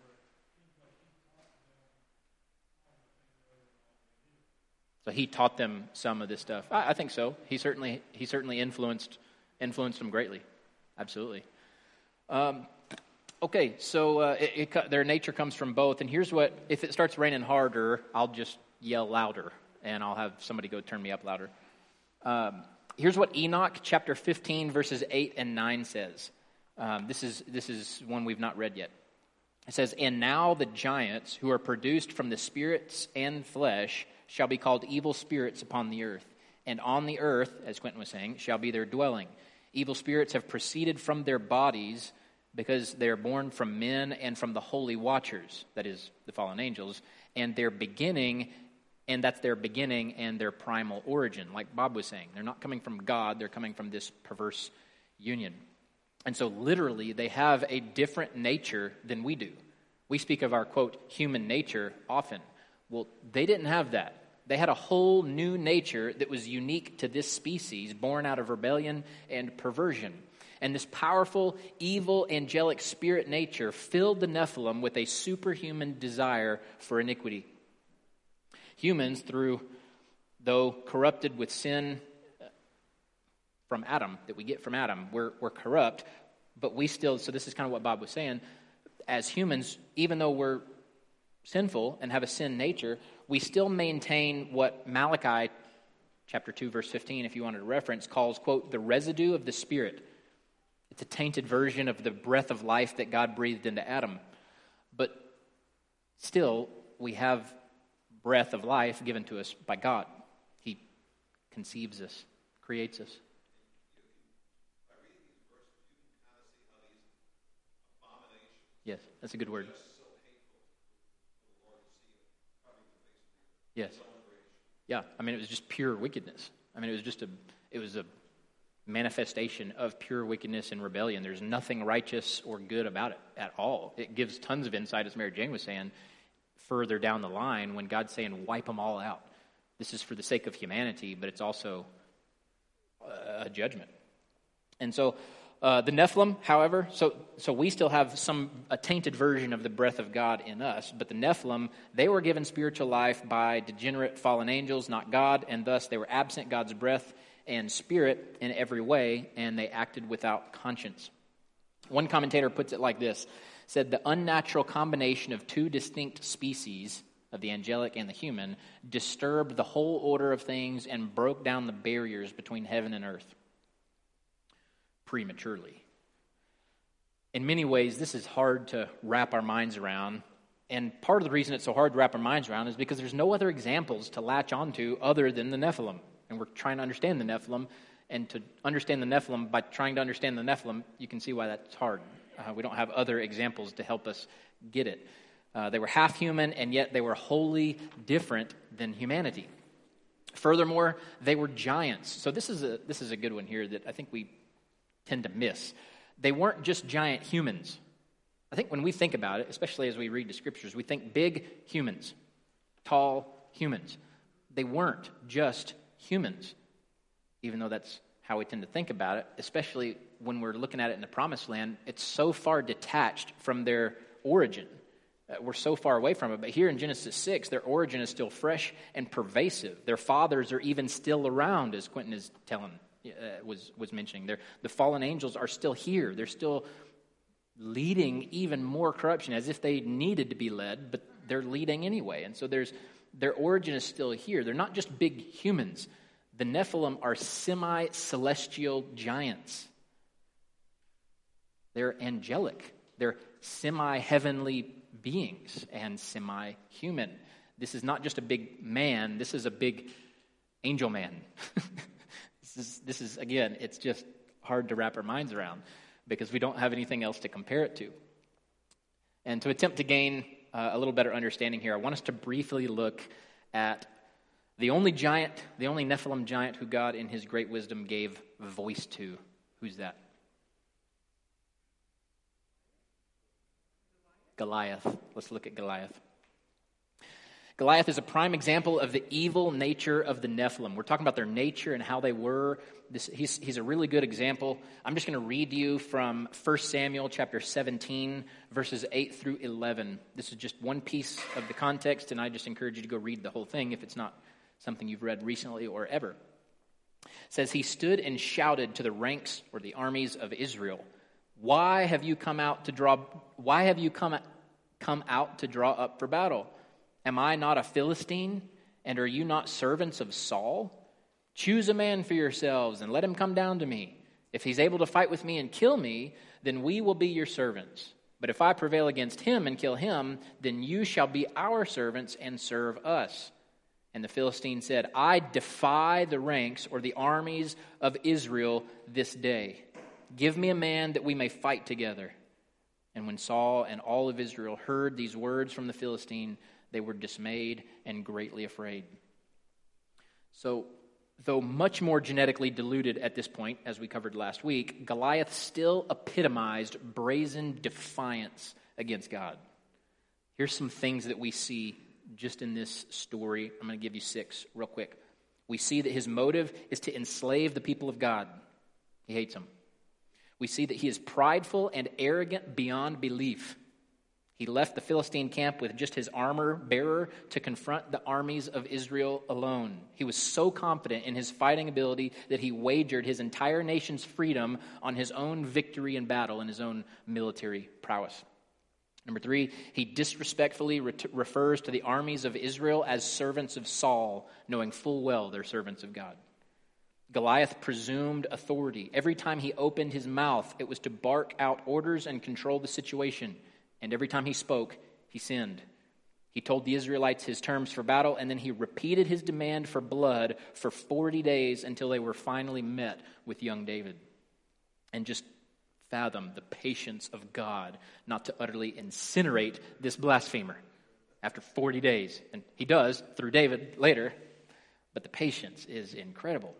So he taught them some of this stuff. I think so. He certainly influenced them greatly. Absolutely. Okay, so their nature comes from both. And here's what: if it starts raining harder, I'll just yell louder, and I'll have somebody go turn me up louder. Here's what Enoch chapter 15 verses 8 and 9 says. This is one we've not read yet. It says, "And now the giants who are produced from the spirits and flesh shall be called evil spirits upon the earth. And on the earth, as Quentin was saying, shall be their dwelling. Evil spirits have proceeded from their bodies because they are born from men and from the holy watchers," that is, the fallen angels, "and their beginning, and that's their beginning and their primal origin," like Bob was saying. They're not coming from God, they're coming from this perverse union. And so literally, they have a different nature than we do. We speak of our, quote, human nature often. Well, they didn't have that. They had a whole new nature that was unique to this species, born out of rebellion and perversion. And this powerful, evil, angelic spirit nature filled the Nephilim with a superhuman desire for iniquity. Humans, though corrupted with sin from Adam, that we get from Adam, we're corrupt, but we still, so this is kind of what Bob was saying, as humans, even though we're sinful and have a sin nature, we still maintain what Malachi chapter 2, verse 15, if you wanted to reference, calls, quote, the residue of the Spirit. It's a tainted version of the breath of life that God breathed into Adam. But still, we have breath of life given to us by God. He conceives us, creates us. By reading these verses, you can kind of see how these abominations Yes, that's a good word. are just so hateful for the Lord to see it covering the face of the earth. Yes. Yeah, I mean, it was just pure wickedness. I mean, it was a manifestation of pure wickedness and rebellion. There's nothing righteous or good about it at all. It gives tons of insight, as Mary Jane was saying, further down the line when God's saying, wipe them all out. This is for the sake of humanity, but it's also a judgment. And so the Nephilim, however, so we still have a tainted version of the breath of God in us, but the Nephilim, they were given spiritual life by degenerate fallen angels, not God, and thus they were absent God's breath and spirit in every way, and they acted without conscience. One commentator puts it like this, said the unnatural combination of two distinct species, of the angelic and the human, disturbed the whole order of things and broke down the barriers between heaven and earth prematurely. In many ways, this is hard to wrap our minds around, and part of the reason it's so hard to wrap our minds around is because there's no other examples to latch onto other than the Nephilim. And we're trying to understand the Nephilim, and to understand the Nephilim, by trying to understand the Nephilim, you can see why that's hard. We don't have other examples to help us get it. They were half human, and yet they were wholly different than humanity. Furthermore, they were giants. So this is a good one here that I think we tend to miss. They weren't just giant humans. I think when we think about it, especially as we read the scriptures, we think big humans, tall humans. They weren't just humans, even though that's how we tend to think about it, especially when we're looking at it in the Promised Land. It's so far detached from their origin. We're so far away from it. But here in Genesis 6, their origin is still fresh and pervasive. Their fathers are even still around, as Quentin is was mentioning. The fallen angels are still here. They're still leading even more corruption, as if they needed to be led, but they're leading anyway. And so their origin is still here. They're not just big humans. The Nephilim are semi-celestial giants. They're angelic. They're semi-heavenly beings and semi-human. This is not just a big man. This is a big angel man. This is again, it's just hard to wrap our minds around because we don't have anything else to compare it to. And to attempt to gain a little better understanding here, I want us to briefly look at the only Nephilim giant who God in his great wisdom gave voice to. Who's that? Goliath. Let's look at Goliath. Goliath is a prime example of the evil nature of the Nephilim. We're talking about their nature and how they were. He's a really good example. I'm just going to read you from 1 Samuel chapter 17, verses 8 through 11. This is just one piece of the context, and I just encourage you to go read the whole thing if it's not something you've read recently or ever. It says, he stood and shouted to the ranks or the armies of Israel, Why have you come out to draw up for battle? Am I not a Philistine, and are you not servants of Saul? Choose a man for yourselves, and let him come down to me. If he's able to fight with me and kill me, then we will be your servants. But if I prevail against him and kill him, then you shall be our servants and serve us. And the Philistine said, I defy the ranks or the armies of Israel this day. Give me a man that we may fight together. And when Saul and all of Israel heard these words from the Philistine, they were dismayed and greatly afraid. So though much more genetically diluted at this point, as we covered last week, Goliath still epitomized brazen defiance against God. Here's some things that we see just in this story. I'm going to give you 6 real quick. We see that his motive is to enslave the people of God. He hates them. We see that he is prideful and arrogant beyond belief. He left the Philistine camp with just his armor bearer to confront the armies of Israel alone. He was so confident in his fighting ability that he wagered his entire nation's freedom on his own victory in battle and his own military prowess. Number 3, he disrespectfully refers to the armies of Israel as servants of Saul, knowing full well they're servants of God. Goliath presumed authority. Every time he opened his mouth, it was to bark out orders and control the situation. And every time he spoke, he sinned. He told the Israelites his terms for battle, and then he repeated his demand for blood for 40 days until they were finally met with young David. And just fathom the patience of God not to utterly incinerate this blasphemer after 40 days. And he does through David later, but the patience is incredible.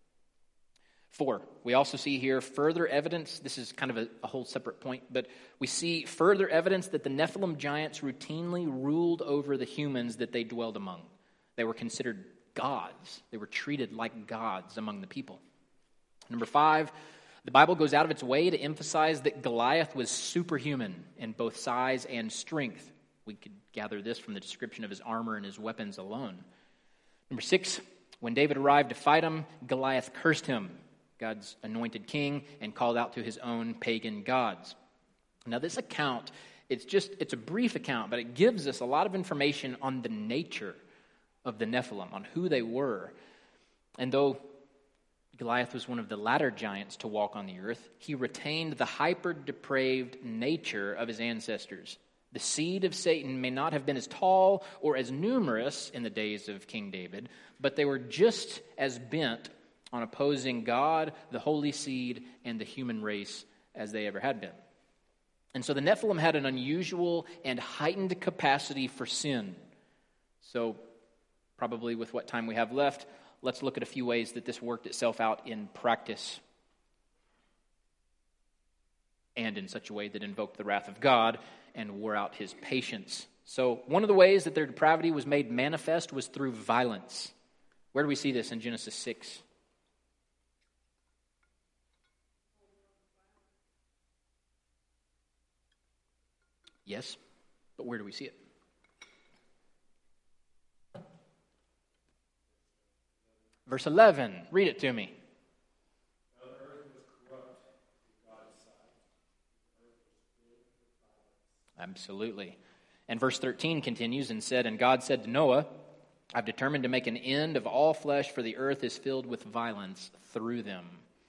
4, we also see here further evidence. This is kind of a whole separate point, but we see further evidence that the Nephilim giants routinely ruled over the humans that they dwelled among. They were considered gods. They were treated like gods among the people. Number 5, the Bible goes out of its way to emphasize that Goliath was superhuman in both size and strength. We could gather this from the description of his armor and his weapons alone. Number 6, when David arrived to fight him, Goliath cursed him, God's anointed king, and called out to his own pagan gods. Now this account, it's a brief account, but it gives us a lot of information on the nature of the Nephilim, on who they were. And though Goliath was one of the latter giants to walk on the earth, he retained the hyper-depraved nature of his ancestors. The seed of Satan may not have been as tall or as numerous in the days of King David, but they were just as bent on opposing God, the holy seed, and the human race as they ever had been. And so the Nephilim had an unusual and heightened capacity for sin. So probably with what time we have left, let's look at a few ways that this worked itself out in practice and in such a way that invoked the wrath of God and wore out his patience. So one of the ways that their depravity was made manifest was through violence. Where do we see this in Genesis 6? Yes, but where do we see it? Verse 11, read it to me. Now the earth was corrupt in God's sight. The earth was filled with violence. Absolutely. And verse 13 continues and said, and God said to Noah, I've determined to make an end of all flesh, for the earth is filled with violence through them.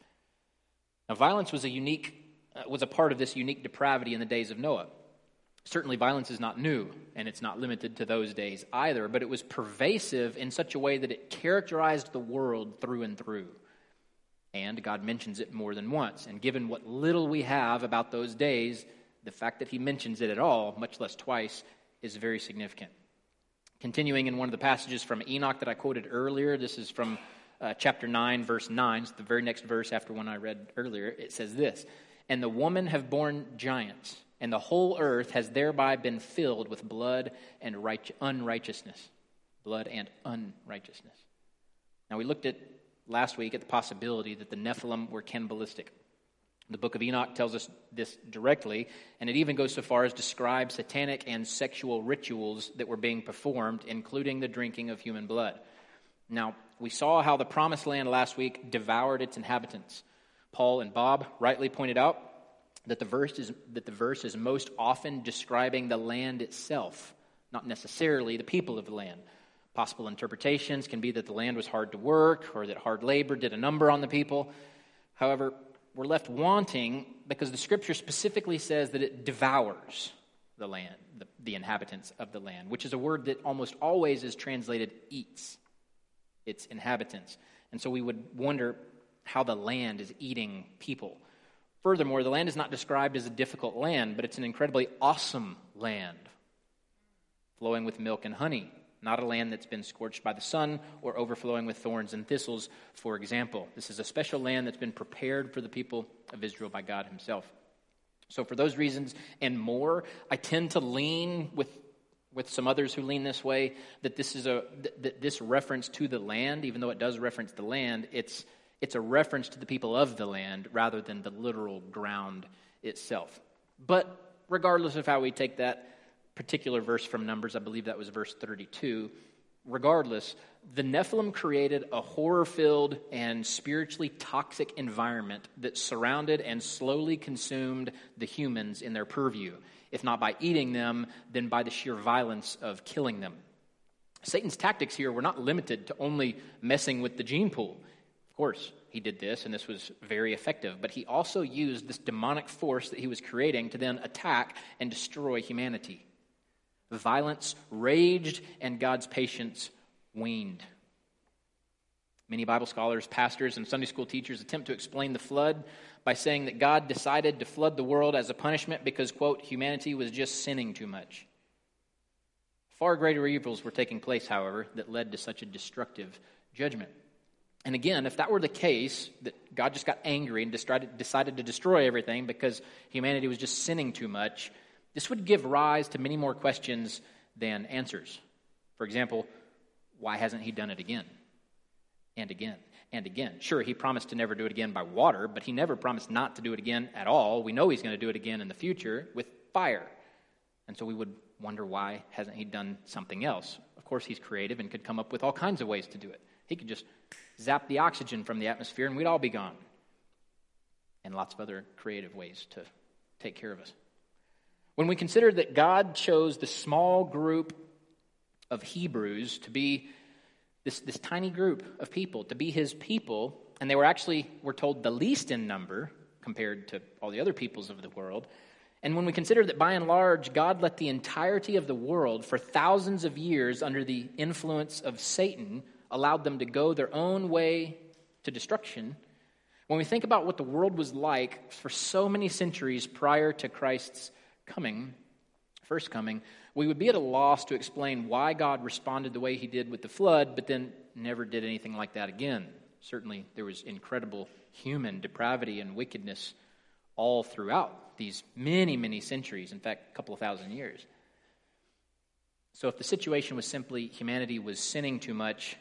Now violence was a part of this unique depravity in the days of Noah. Certainly violence is not new, and it's not limited to those days either, but it was pervasive in such a way that it characterized the world through and through. And God mentions it more than once. And given what little we have about those days, the fact that he mentions it at all, much less twice, is very significant. Continuing in one of the passages from Enoch that I quoted earlier, this is from chapter 9, verse 9, it's the very next verse after one I read earlier. It says this, and the woman have borne giants, and the whole earth has thereby been filled with blood and unrighteousness. Blood and unrighteousness. Now we looked at last week at the possibility that the Nephilim were cannibalistic. The book of Enoch tells us this directly, and it even goes so far as describe satanic and sexual rituals that were being performed, including the drinking of human blood. Now, we saw how the promised land last week devoured its inhabitants. Paul and Bob rightly pointed out that the verse is most often describing the land itself, not necessarily the people of the land. Possible interpretations can be that the land was hard to work or that hard labor did a number on the people. However, we're left wanting because the scripture specifically says that it devours the land, the inhabitants of the land, which is a word that almost always is translated eats its inhabitants. And so we would wonder how the land is eating people. Furthermore, the land is not described as a difficult land, but it's an incredibly awesome land, flowing with milk and honey. not a land that's been scorched by the sun or overflowing with thorns and thistles, for example. This is a special land that's been prepared for the people of Israel by God himself. So for those reasons and more, I tend to lean with some others who lean this way, that this is that this reference to the land, even though it does reference the land, it's a reference to the people of the land rather than the literal ground itself. But regardless of how we take that particular verse from Numbers, I believe that was verse 32, regardless, the Nephilim created a horror-filled and spiritually toxic environment that surrounded and slowly consumed the humans in their purview, if not by eating them, then by the sheer violence of killing them. Satan's tactics here were not limited to only messing with the gene pool. Of course, he did this, and this was very effective, but he also used this demonic force that he was creating to then attack and destroy humanity. Violence raged, and God's patience waned. Many Bible scholars, pastors, and Sunday school teachers attempt to explain the flood by saying that God decided to flood the world as a punishment because, quote, humanity was just sinning too much. Far greater evils were taking place, however, that led to such a destructive judgment. And again, if that were the case, that God just got angry and decided to destroy everything because humanity was just sinning too much, this would give rise to many more questions than answers. For example, why hasn't he done it again? And again, and again. Sure, he promised to never do it again by water, but he never promised not to do it again at all. We know he's going to do it again in the future with fire. And so we would wonder, why hasn't he done something else? Of course, he's creative and could come up with all kinds of ways to do it. He could just zap the oxygen from the atmosphere and we'd all be gone. And lots of other creative ways to take care of us. When we consider that God chose the small group of Hebrews to be this tiny group of people, to be his people, and they were actually, we're told, the least in number compared to all the other peoples of the world, and when we consider that by and large, God let the entirety of the world for thousands of years under the influence of Satan, allowed them to go their own way to destruction, when we think about what the world was like for so many centuries prior to Christ's first coming, we would be at a loss to explain why God responded the way he did with the flood, but then never did anything like that again. Certainly, there was incredible human depravity and wickedness all throughout these many, many centuries, in fact, a couple of thousand years. So if the situation was simply humanity was sinning too much,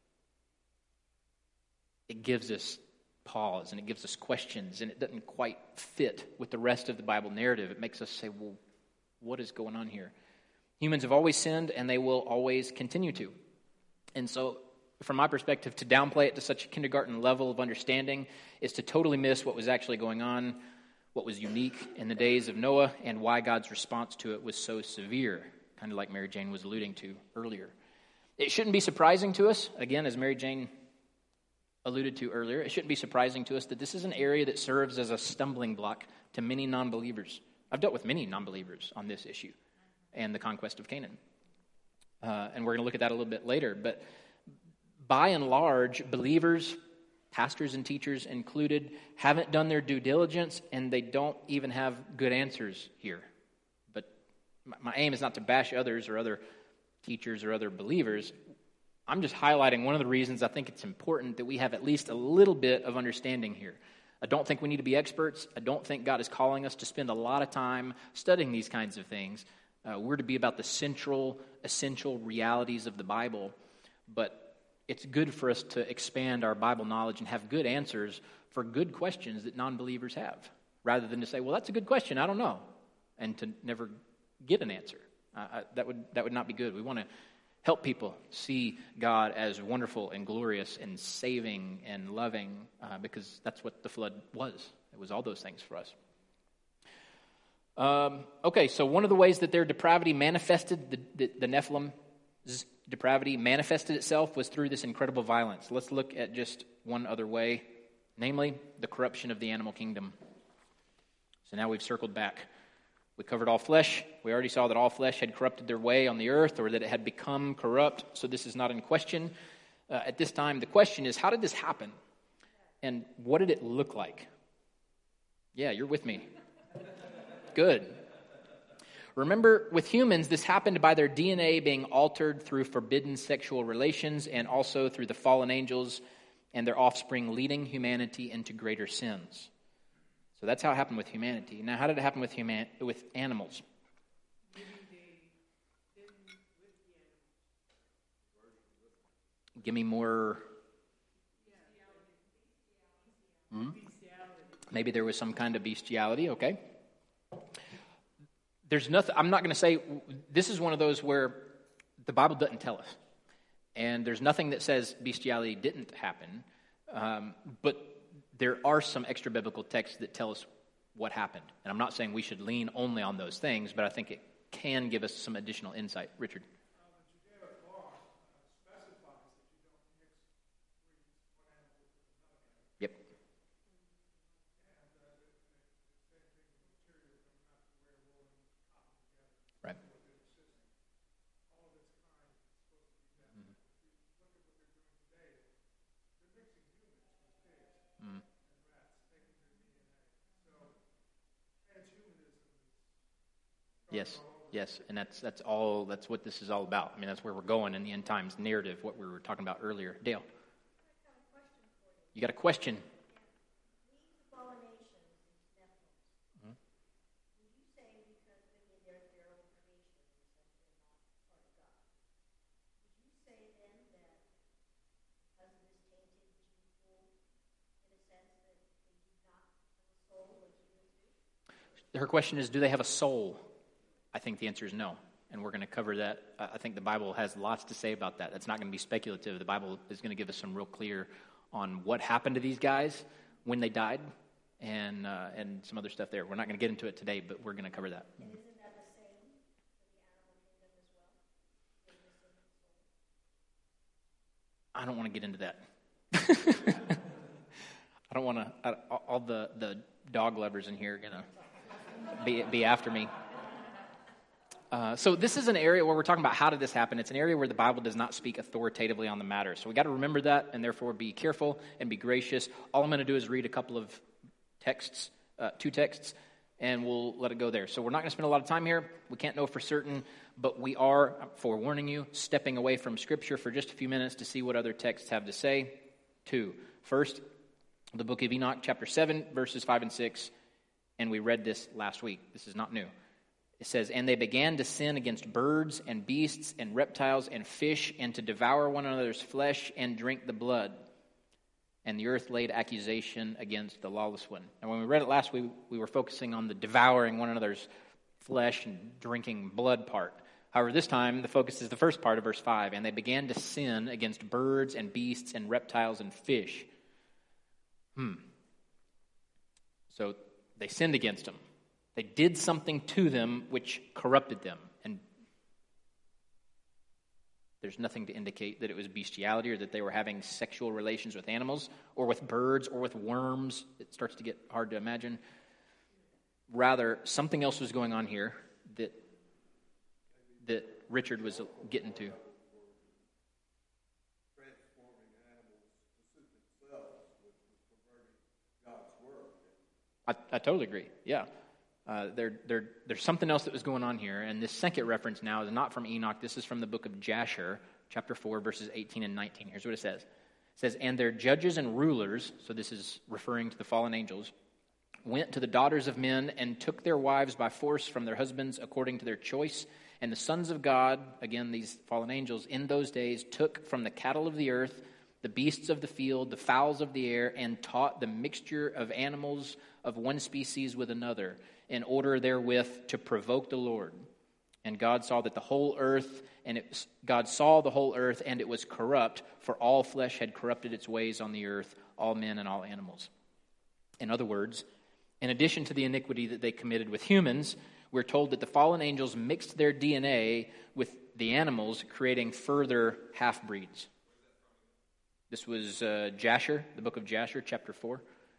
it gives us pause and it gives us questions, and it doesn't quite fit with the rest of the Bible narrative. It makes us say, well, what is going on here? Humans have always sinned, and they will always continue to. And so, from my perspective, to downplay it to such a kindergarten level of understanding is to totally miss what was actually going on, what was unique in the days of Noah, and why God's response to it was so severe, kind of like Mary Jane was alluding to earlier. It shouldn't be surprising to us, again, as Mary Jane alluded to earlier, it shouldn't be surprising to us that this is an area that serves as a stumbling block to many non-believers. I've dealt with many non-believers on this issue and the conquest of Canaan. And we're going to look at that a little bit later. But by and large, believers, pastors and teachers included, haven't done their due diligence, and they don't even have good answers here. But my aim is not to bash others or other teachers or other believers. I'm just highlighting one of the reasons I think it's important that we have at least a little bit of understanding here. I don't think we need to be experts. I don't think God is calling us to spend a lot of time studying these kinds of things. We're to be about the central, essential realities of the Bible. But it's good for us to expand our Bible knowledge and have good answers for good questions that non-believers have, rather than to say, well, that's a good question, I don't know, and to never get an answer. That would not be good. We want to help people see God as wonderful and glorious and saving and loving, because that's what the flood was. It was all those things for us. Okay, so one of the ways that their depravity manifested, the Nephilim's depravity manifested itself, was through this incredible violence. Let's look at just one other way, namely the corruption of the animal kingdom. So now we've circled back. We covered all flesh. We already saw that all flesh had corrupted their way on the earth, or that it had become corrupt, so this is not in question. At this time, the question is, how did this happen? And what did it look like? Yeah, you're with me. Good. Remember, with humans, this happened by their DNA being altered through forbidden sexual relations and also through the fallen angels and their offspring leading humanity into greater sins. So that's how it happened with humanity. Now, how did it happen with animals? Give me more. Maybe there was some kind of bestiality, okay. There's nothing, I'm not going to say, this is one of those where the Bible doesn't tell us. And there's nothing that says bestiality didn't happen. But there are some extra biblical texts that tell us what happened. And I'm not saying we should lean only on those things, but I think it can give us some additional insight. Richard? The Judaic law specifies that you don't mix breeds, one animal with another animal. Yep. And the same thing with material from not to wear wool and cotton together. Right. What they're insisting. All of its kind is supposed to be done. If you look at what they're doing today, they're mixing humans with pigs and rats, taking their DNA. So transhumanism is Yes, and that's what this is all about. I mean, that's where we're going in the end times narrative, what we were talking about earlier. Dale, you got a question? These fallen nations, these Nephilims, would you say because maybe they're their own creation, in the sense they're not part of God, would you say then that because of this tainted gene pool, in a sense that they do not have a soul like humans do? Her question is, do they have a soul? I think the answer is no, and we're going to cover that. I think the Bible has lots to say about that. That's not going to be speculative. The Bible is going to give us some real clear on what happened to these guys when they died, and some other stuff there. We're not going to get into it today, but we're going to cover that. And isn't that the same for the animal kingdom as well? I don't want to get into that. I don't want to. All the dog lovers in here are going to be after me. So this is an area where we're talking about how did this happen. It's an area where the Bible does not speak authoritatively on the matter. So we got to remember that, and therefore be careful and be gracious. All I'm going to do is read a couple of texts, two texts, and we'll let it go there. So we're not going to spend a lot of time here. We can't know for certain, but we are, forewarning you, stepping away from Scripture for just a few minutes to see what other texts have to say. First, the book of Enoch, chapter 7, verses 5 and 6, and we read this last week. This is not new. It says, "And they began to sin against birds and beasts and reptiles and fish, and to devour one another's flesh and drink the blood. And the earth laid accusation against the lawless one." And when we read it last week, we were focusing on the devouring one another's flesh and drinking blood part. However, this time, the focus is the first part of verse 5. "And they began to sin against birds and beasts and reptiles and fish." So they sinned against them. They did something to them which corrupted them. And there's nothing to indicate that it was bestiality or that they were having sexual relations with animals or with birds or with worms. It starts to get hard to imagine. Rather, something else was going on here that Richard was getting to. Transforming animals to suit themselves, which was perverting God's word. I totally agree. Yeah. There's something else that was going on here, and this second reference now is not from Enoch. This is from the book of Jasher, chapter 4, verses 18 and 19. Here's what it says. It says, "And their judges and rulers," so this is referring to the fallen angels, "went to the daughters of men and took their wives by force from their husbands according to their choice. And the sons of God," again these fallen angels, "in those days took from the cattle of the earth, the beasts of the field, the fowls of the air, and taught the mixture of animals of one species with another, in order therewith to provoke the Lord. And God saw the whole earth, and it was corrupt, for all flesh had corrupted its ways on the earth, all men and all animals." In other words, in addition to the iniquity that they committed with humans, we're told that the fallen angels mixed their DNA with the animals, creating further half-breeds. This was Jasher, the book of Jasher, chapter 4.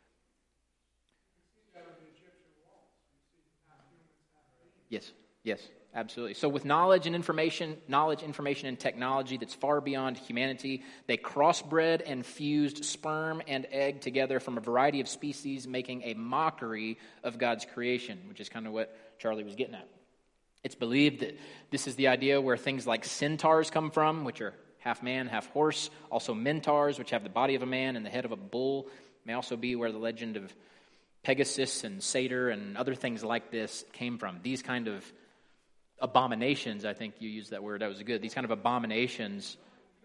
Yes, absolutely. So with knowledge, information, and technology that's far beyond humanity, they crossbred and fused sperm and egg together from a variety of species, making a mockery of God's creation, which is kind of what Charlie was getting at. It's believed that this is the idea where things like centaurs come from, which are half man, half horse. Also minotaurs, which have the body of a man and the head of a bull, may also be where the legend of Pegasus and Satyr and other things like this came from. These kind of abominations, I think you used that word, that was good. These kind of abominations,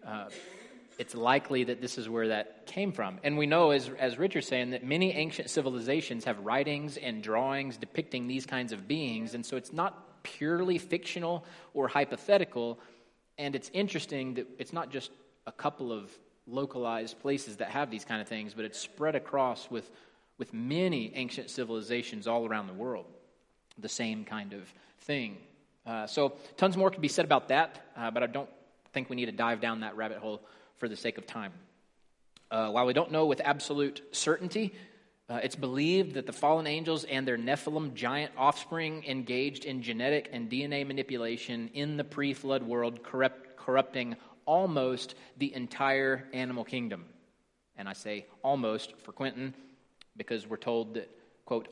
it's likely that this is where that came from. And we know, as Richard's saying, that many ancient civilizations have writings and drawings depicting these kinds of beings, and so it's not purely fictional or hypothetical. And it's interesting that it's not just a couple of localized places that have these kind of things, but it's spread across with many ancient civilizations all around the world, the same kind of thing. So tons more could be said about that, but I don't think we need to dive down that rabbit hole for the sake of time. While we don't know with absolute certainty, it's believed that the fallen angels and their Nephilim giant offspring engaged in genetic and DNA manipulation in the pre-flood world, corrupting almost the entire animal kingdom. And I say almost for Quentin because we're told that, quote,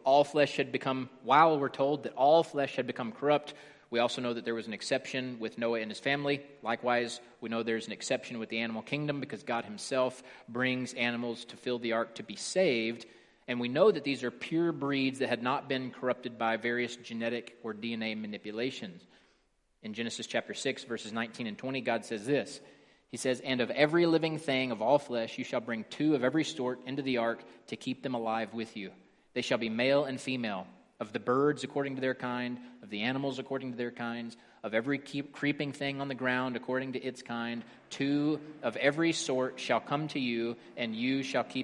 while we're told that all flesh had become corrupt, we also know that there was an exception with Noah and his family. Likewise, we know there's an exception with the animal kingdom because God himself brings animals to fill the ark to be saved. And we know that these are pure breeds that had not been corrupted by various genetic or DNA manipulations. In Genesis chapter 6, verses 19 and 20, God says this. He says, "And of every living thing of all flesh you shall bring 2 of every sort into the ark to keep them alive with you. They shall be male and female, of the birds according to their kind, of the animals according to their kinds, of every creeping thing on the ground according to its kind. 2 of every sort shall come to you, and you shall keep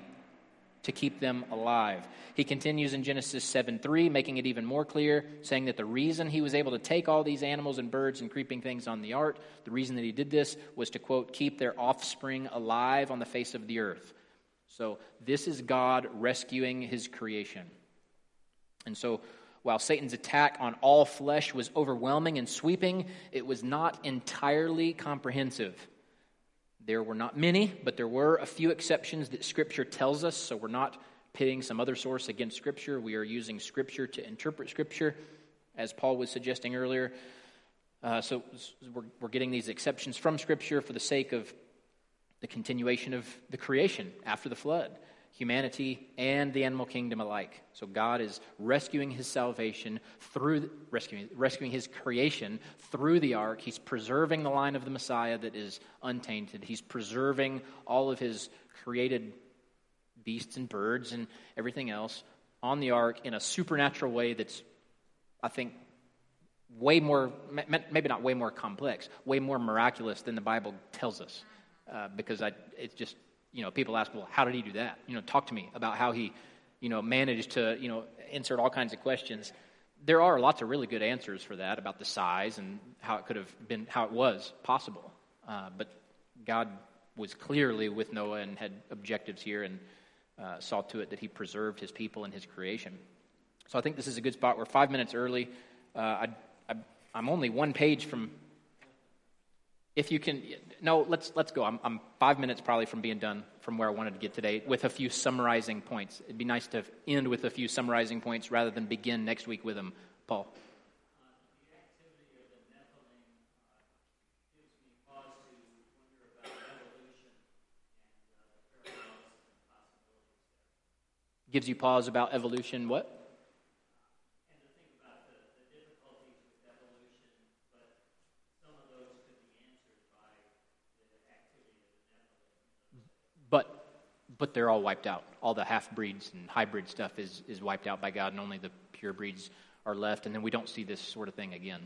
them alive." He continues in Genesis 7:3, making it even more clear, saying that the reason he was able to take all these animals and birds and creeping things on the ark, the reason that he did this was to, quote, keep their offspring alive on the face of the earth. So this is God rescuing his creation. And so while Satan's attack on all flesh was overwhelming and sweeping, it was not entirely comprehensive. There were not many, but there were a few exceptions that Scripture tells us, so we're not pitting some other source against Scripture. We are using Scripture to interpret Scripture, as Paul was suggesting earlier. So we're getting these exceptions from Scripture for the sake of the continuation of the creation after the flood, humanity and the animal kingdom alike. So God is rescuing his salvation through rescuing his creation through the ark. He's preserving the line of the Messiah that is untainted. He's preserving all of his created beasts and birds and everything else on the ark in a supernatural way that's, I think, way more, maybe not way more complex, way more miraculous than the Bible tells us. Because it's just, people ask, well, how did he do that? Talk to me about how he, managed to, insert all kinds of questions. There are lots of really good answers for that about the size and how it could have been, how it was possible. But God was clearly with Noah and had objectives here and saw to it that he preserved his people and his creation. So I think this is a good spot. We're 5 minutes early. I'm only one page from. If you can, no, let's go. I'm 5 minutes probably from being done from where I wanted to get today with a few summarizing points. It'd be nice to end with a few summarizing points rather than begin next week with them. Paul. The activity of the Nephilim gives me pause to wonder about evolution and the parallels and possibilities there. Gives you pause about evolution, what? And to think about the difficulties with evolution, but some of those could be answered by the activity of the Nephilim. But they're all wiped out. All the half-breeds and hybrid stuff is wiped out by God, and only the pure breeds are left, and then we don't see this sort of thing again.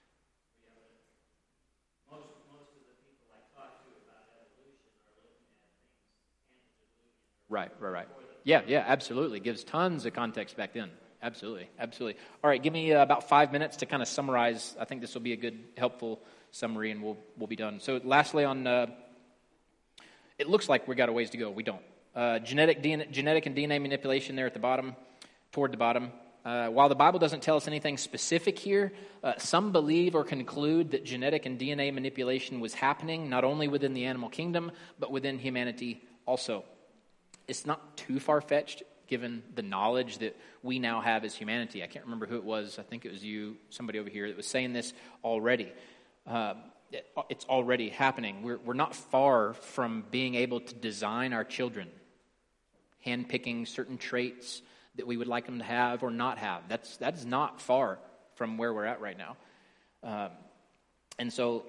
Most of the people I talk to about evolution are looking at things tangibly. Right. Yeah, absolutely. Gives tons of context back then. Absolutely. All right, give me about 5 minutes to kind of summarize. I think this will be a good, helpful summary, and we'll be done. So lastly on, it looks like we got a ways to go. We don't. Genetic and DNA manipulation there at the bottom, toward the bottom. While the Bible doesn't tell us anything specific here, some believe or conclude that genetic and DNA manipulation was happening not only within the animal kingdom, but within humanity also. It's not too far-fetched given the knowledge that we now have as humanity. I can't remember who it was. I think it was you, somebody over here, that was saying this already. It's already happening. We're not far from being able to design our children, handpicking certain traits that we would like them to have or not have. That is not far from where we're at right now. And so,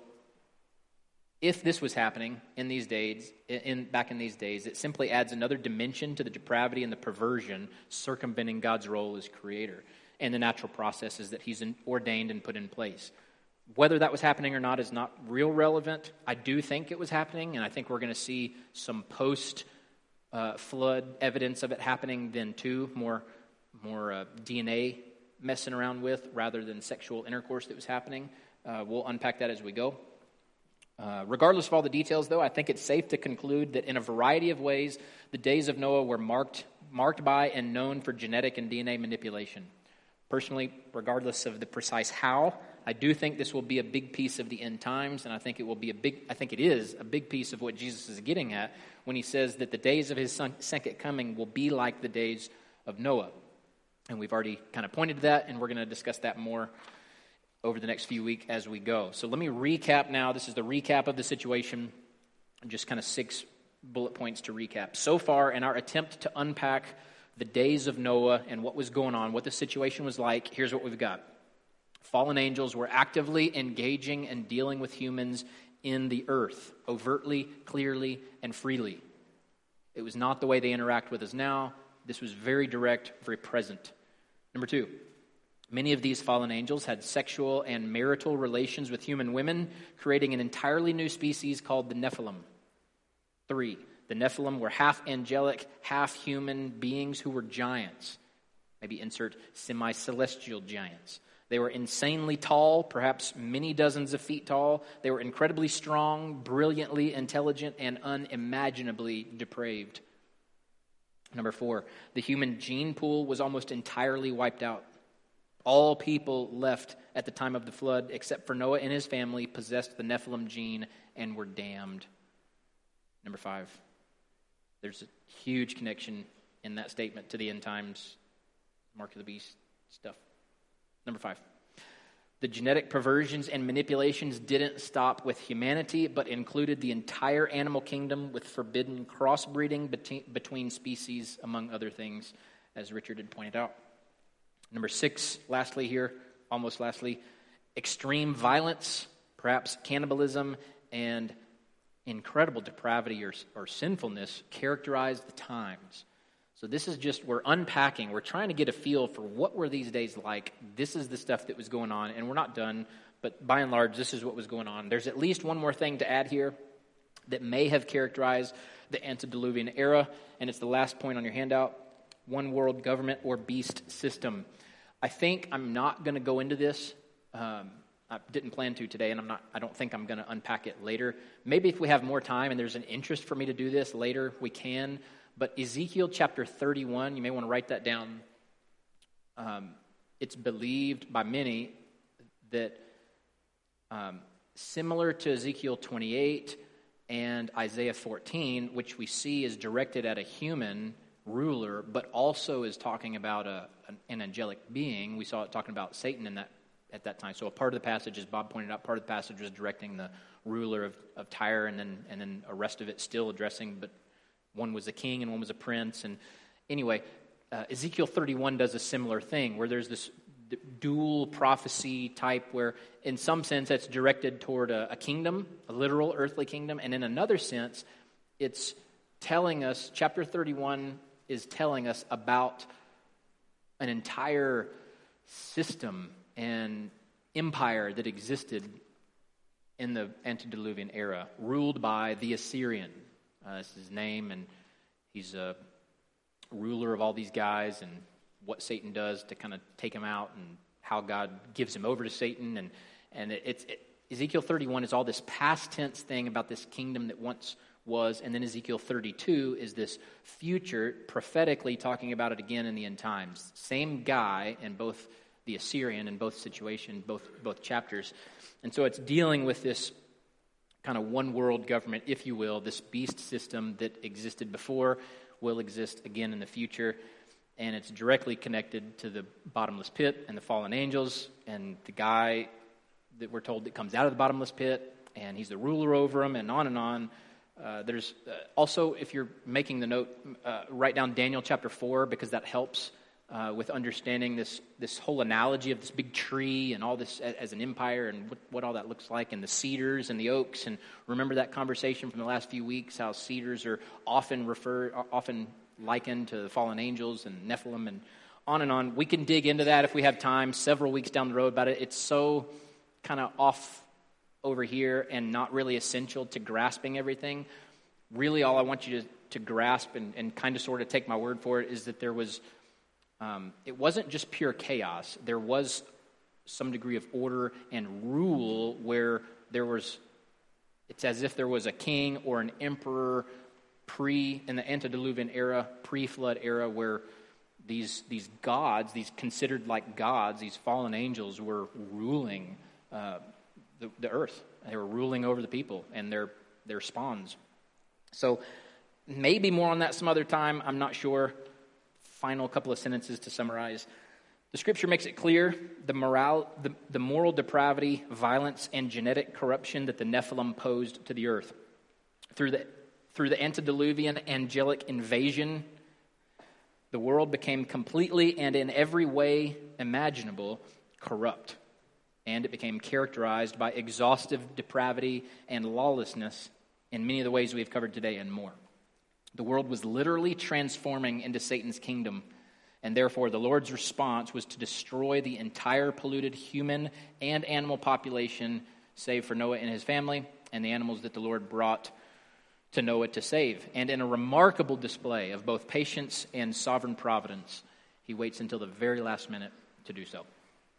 if this was happening in these days, back in these days, it simply adds another dimension to the depravity and the perversion circumventing God's role as creator and the natural processes that he's ordained and put in place. Whether that was happening or not is not real relevant. I do think it was happening, and I think we're going to see some post-flood evidence of it happening then too, more DNA messing around with rather than sexual intercourse that was happening. We'll unpack that as we go. Regardless of all the details, though, I think it's safe to conclude that in a variety of ways, the days of Noah were marked by and known for genetic and DNA manipulation. Personally, regardless of the precise how, I do think this will be a big piece of the end times, and I think it is a big piece of what Jesus is getting at when he says that the days of his second coming will be like the days of Noah. And we've already kind of pointed to that, and we're going to discuss that more over the next few weeks as we go. So let me recap now. This is the recap of the situation. Just kind of 6 bullet points to recap. So far, in our attempt to unpack the days of Noah and what was going on, what the situation was like, here's what we've got. Fallen angels were actively engaging and dealing with humans in the earth, overtly, clearly, and freely. It was not the way they interact with us now. This was very direct, very present. Number 2. Many of these fallen angels had sexual and marital relations with human women, creating an entirely new species called the Nephilim. 3. The Nephilim were half angelic, half human beings who were giants. Maybe insert semi-celestial giants. They were insanely tall, perhaps many dozens of feet tall. They were incredibly strong, brilliantly intelligent, and unimaginably depraved. Number 4. The human gene pool was almost entirely wiped out. All people left at the time of the flood, except for Noah and his family, possessed the Nephilim gene and were damned. Number 5. There's a huge connection in that statement to the end times, mark of the beast stuff. Number 5. The genetic perversions and manipulations didn't stop with humanity, but included the entire animal kingdom with forbidden crossbreeding between species, among other things, as Richard had pointed out. Number 6, almost lastly, extreme violence, perhaps cannibalism, and incredible depravity or sinfulness characterized the times. So this is just, we're unpacking, we're trying to get a feel for what were these days like. This is the stuff that was going on, and we're not done, but by and large, this is what was going on. There's at least one more thing to add here that may have characterized the antediluvian era, and it's the last point on your handout: one world government or beast system. I think I'm not going to go into this. I didn't plan to today, and I don't think I'm going to unpack it later. Maybe if we have more time and there's an interest for me to do this later, we can. But Ezekiel chapter 31, you may want to write that down. It's believed by many that similar to Ezekiel 28 and Isaiah 14, which we see is directed at a human ruler, but also is talking about an angelic being. We saw it talking about Satan at that time. So a part of the passage, as Bob pointed out, part of the passage was directing the ruler of Tyre, and then a rest of it still addressing, but one was a king and one was a prince. And anyway, Ezekiel 31 does a similar thing where there's this dual prophecy type where in some sense it's directed toward a kingdom, a literal earthly kingdom, and in another sense it's telling us, chapter 31 is telling us about an entire system and empire that existed in the antediluvian era, ruled by the Assyrian. That's his name, and he's a ruler of all these guys, and what Satan does to kind of take him out, and how God gives him over to Satan. And Ezekiel 31 is all this past tense thing about this kingdom that once was, and then Ezekiel 32 is this future, prophetically talking about it again in the end times. Same guy in both the Assyrian in both situations, both chapters. And so it's dealing with this kind of one world government, if you will, this beast system that existed before, will exist again in the future. and it's directly connected to the bottomless pit and the fallen angels and the guy that we're told that comes out of the bottomless pit, and he's the ruler over them, and on and on. There's also, if you're making the note, write down Daniel chapter 4, because that helps with understanding this whole analogy of this big tree and all this as an empire and what all that looks like, and the cedars and the oaks. And remember that conversation from the last few weeks, how cedars are often likened to the fallen angels and Nephilim, and on and on. We can dig into that if we have time, several weeks down the road about it. It's so kind of off over here and not really essential to grasping everything. Really, all I want you to grasp and kind of sort of take my word for it is that there was, it wasn't just pure chaos. There was some degree of order and rule where there was, it's as if there was a king or an emperor in the antediluvian era, pre-flood era, where these gods, these considered like gods, these fallen angels were ruling the earth. They were ruling over the people and their spawns. So maybe more on that some other time. I'm not sure. Final couple of sentences to summarize. The scripture makes it clear the moral depravity, violence, and genetic corruption that the Nephilim posed to the earth. Through the antediluvian angelic invasion, the world became completely and in every way imaginable corrupt. And it became characterized by exhaustive depravity and lawlessness in many of the ways we've covered today and more. The world was literally transforming into Satan's kingdom, and therefore the Lord's response was to destroy the entire polluted human and animal population, save for Noah and his family, and the animals that the Lord brought to Noah to save. And in a remarkable display of both patience and sovereign providence, he waits until the very last minute to do so.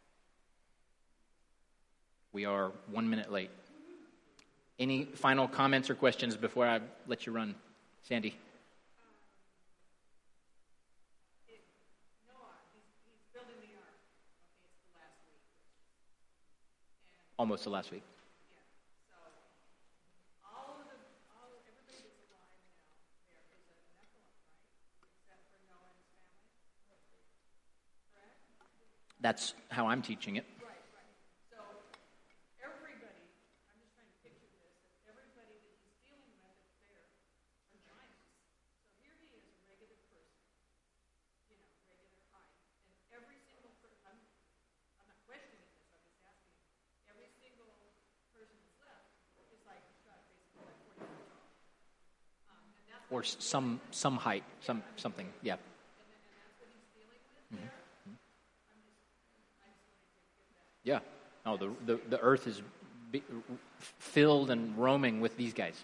We are 1 minute late. Any final comments or questions before I let you run? Sandy? Noah, he's building the ark. Okay, it's the last week. Almost the last week. Yeah, so everybody that's alive now, there is a Nephilim, right? Except for Noah and his family. Correct? That's how I'm teaching it. Right. So everybody, I'm just trying to picture this, that everybody that he's dealing with up there are giants. So here he is, a regular person, regular height, and every single person, I'm not questioning this, I'm just asking, every single person that's left is like, basically like 40 feet tall. And that's Or some height, something, yeah. and that's what he's dealing with there. Yeah. No, the earth is filled and roaming with these guys.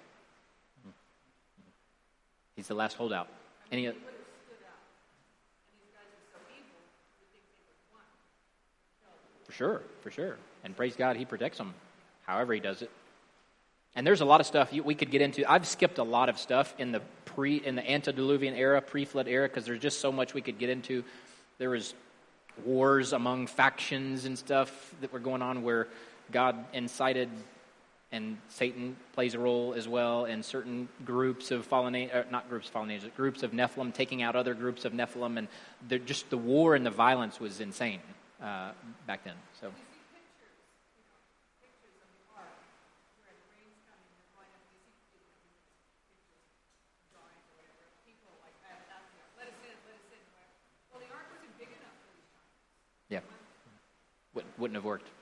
He's the last holdout. Any? Would have stood out. And these guys are so evil, you think they would want. For sure. And praise God, he protects them however he does it. And there's a lot of stuff we could get into. I've skipped a lot of stuff in the antediluvian era, pre-flood era, because there's just so much we could get into. There was wars among factions and stuff that were going on where God incited, and Satan plays a role as well, and certain groups of groups of Nephilim taking out other groups of Nephilim, and just the war and the violence was insane back then. So. Pictures of the ark, where the rain's coming, they're going up, you see pictures, drawings or whatever, people like that, let us in. Well, the ark wasn't big enough for these giants. Yeah. Wouldn't have worked.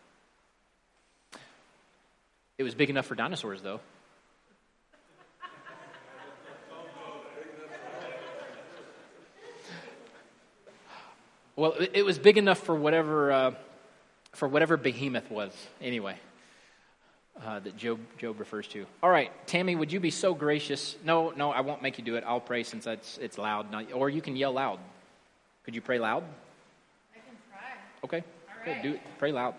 It was big enough for dinosaurs, though. Well, it was big enough for whatever behemoth was, anyway, that Job refers to. All right, Tammy, would you be so gracious? No, I won't make you do it. I'll pray since it's loud. Or you can yell loud. Could you pray loud? I can try. Okay. All Good. right. Do it. Pray loud.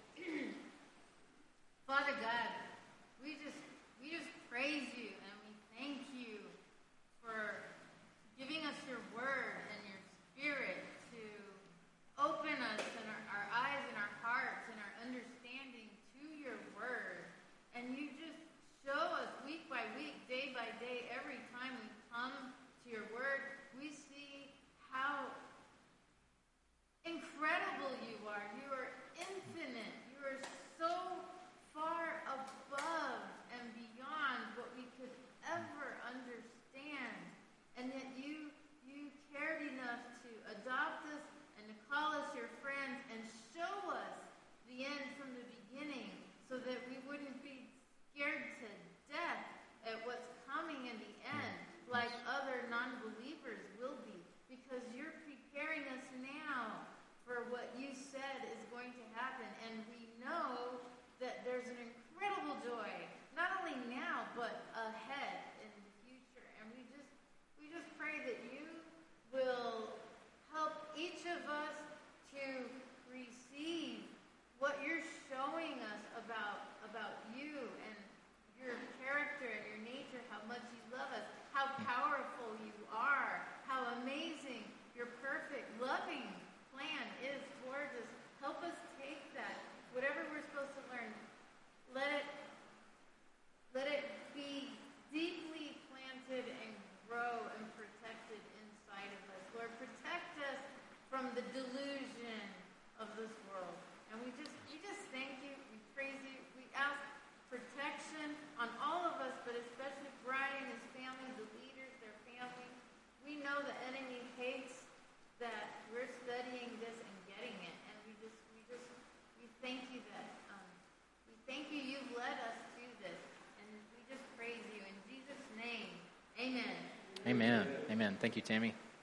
Father God, we just praise you and we thank you for giving us your word and your spirit to open us and our eyes and our hearts and our understanding to your word. And you just show us week by week, day by day, every time we come to your word, we see how Amen. Amen. Thank you, Tammy.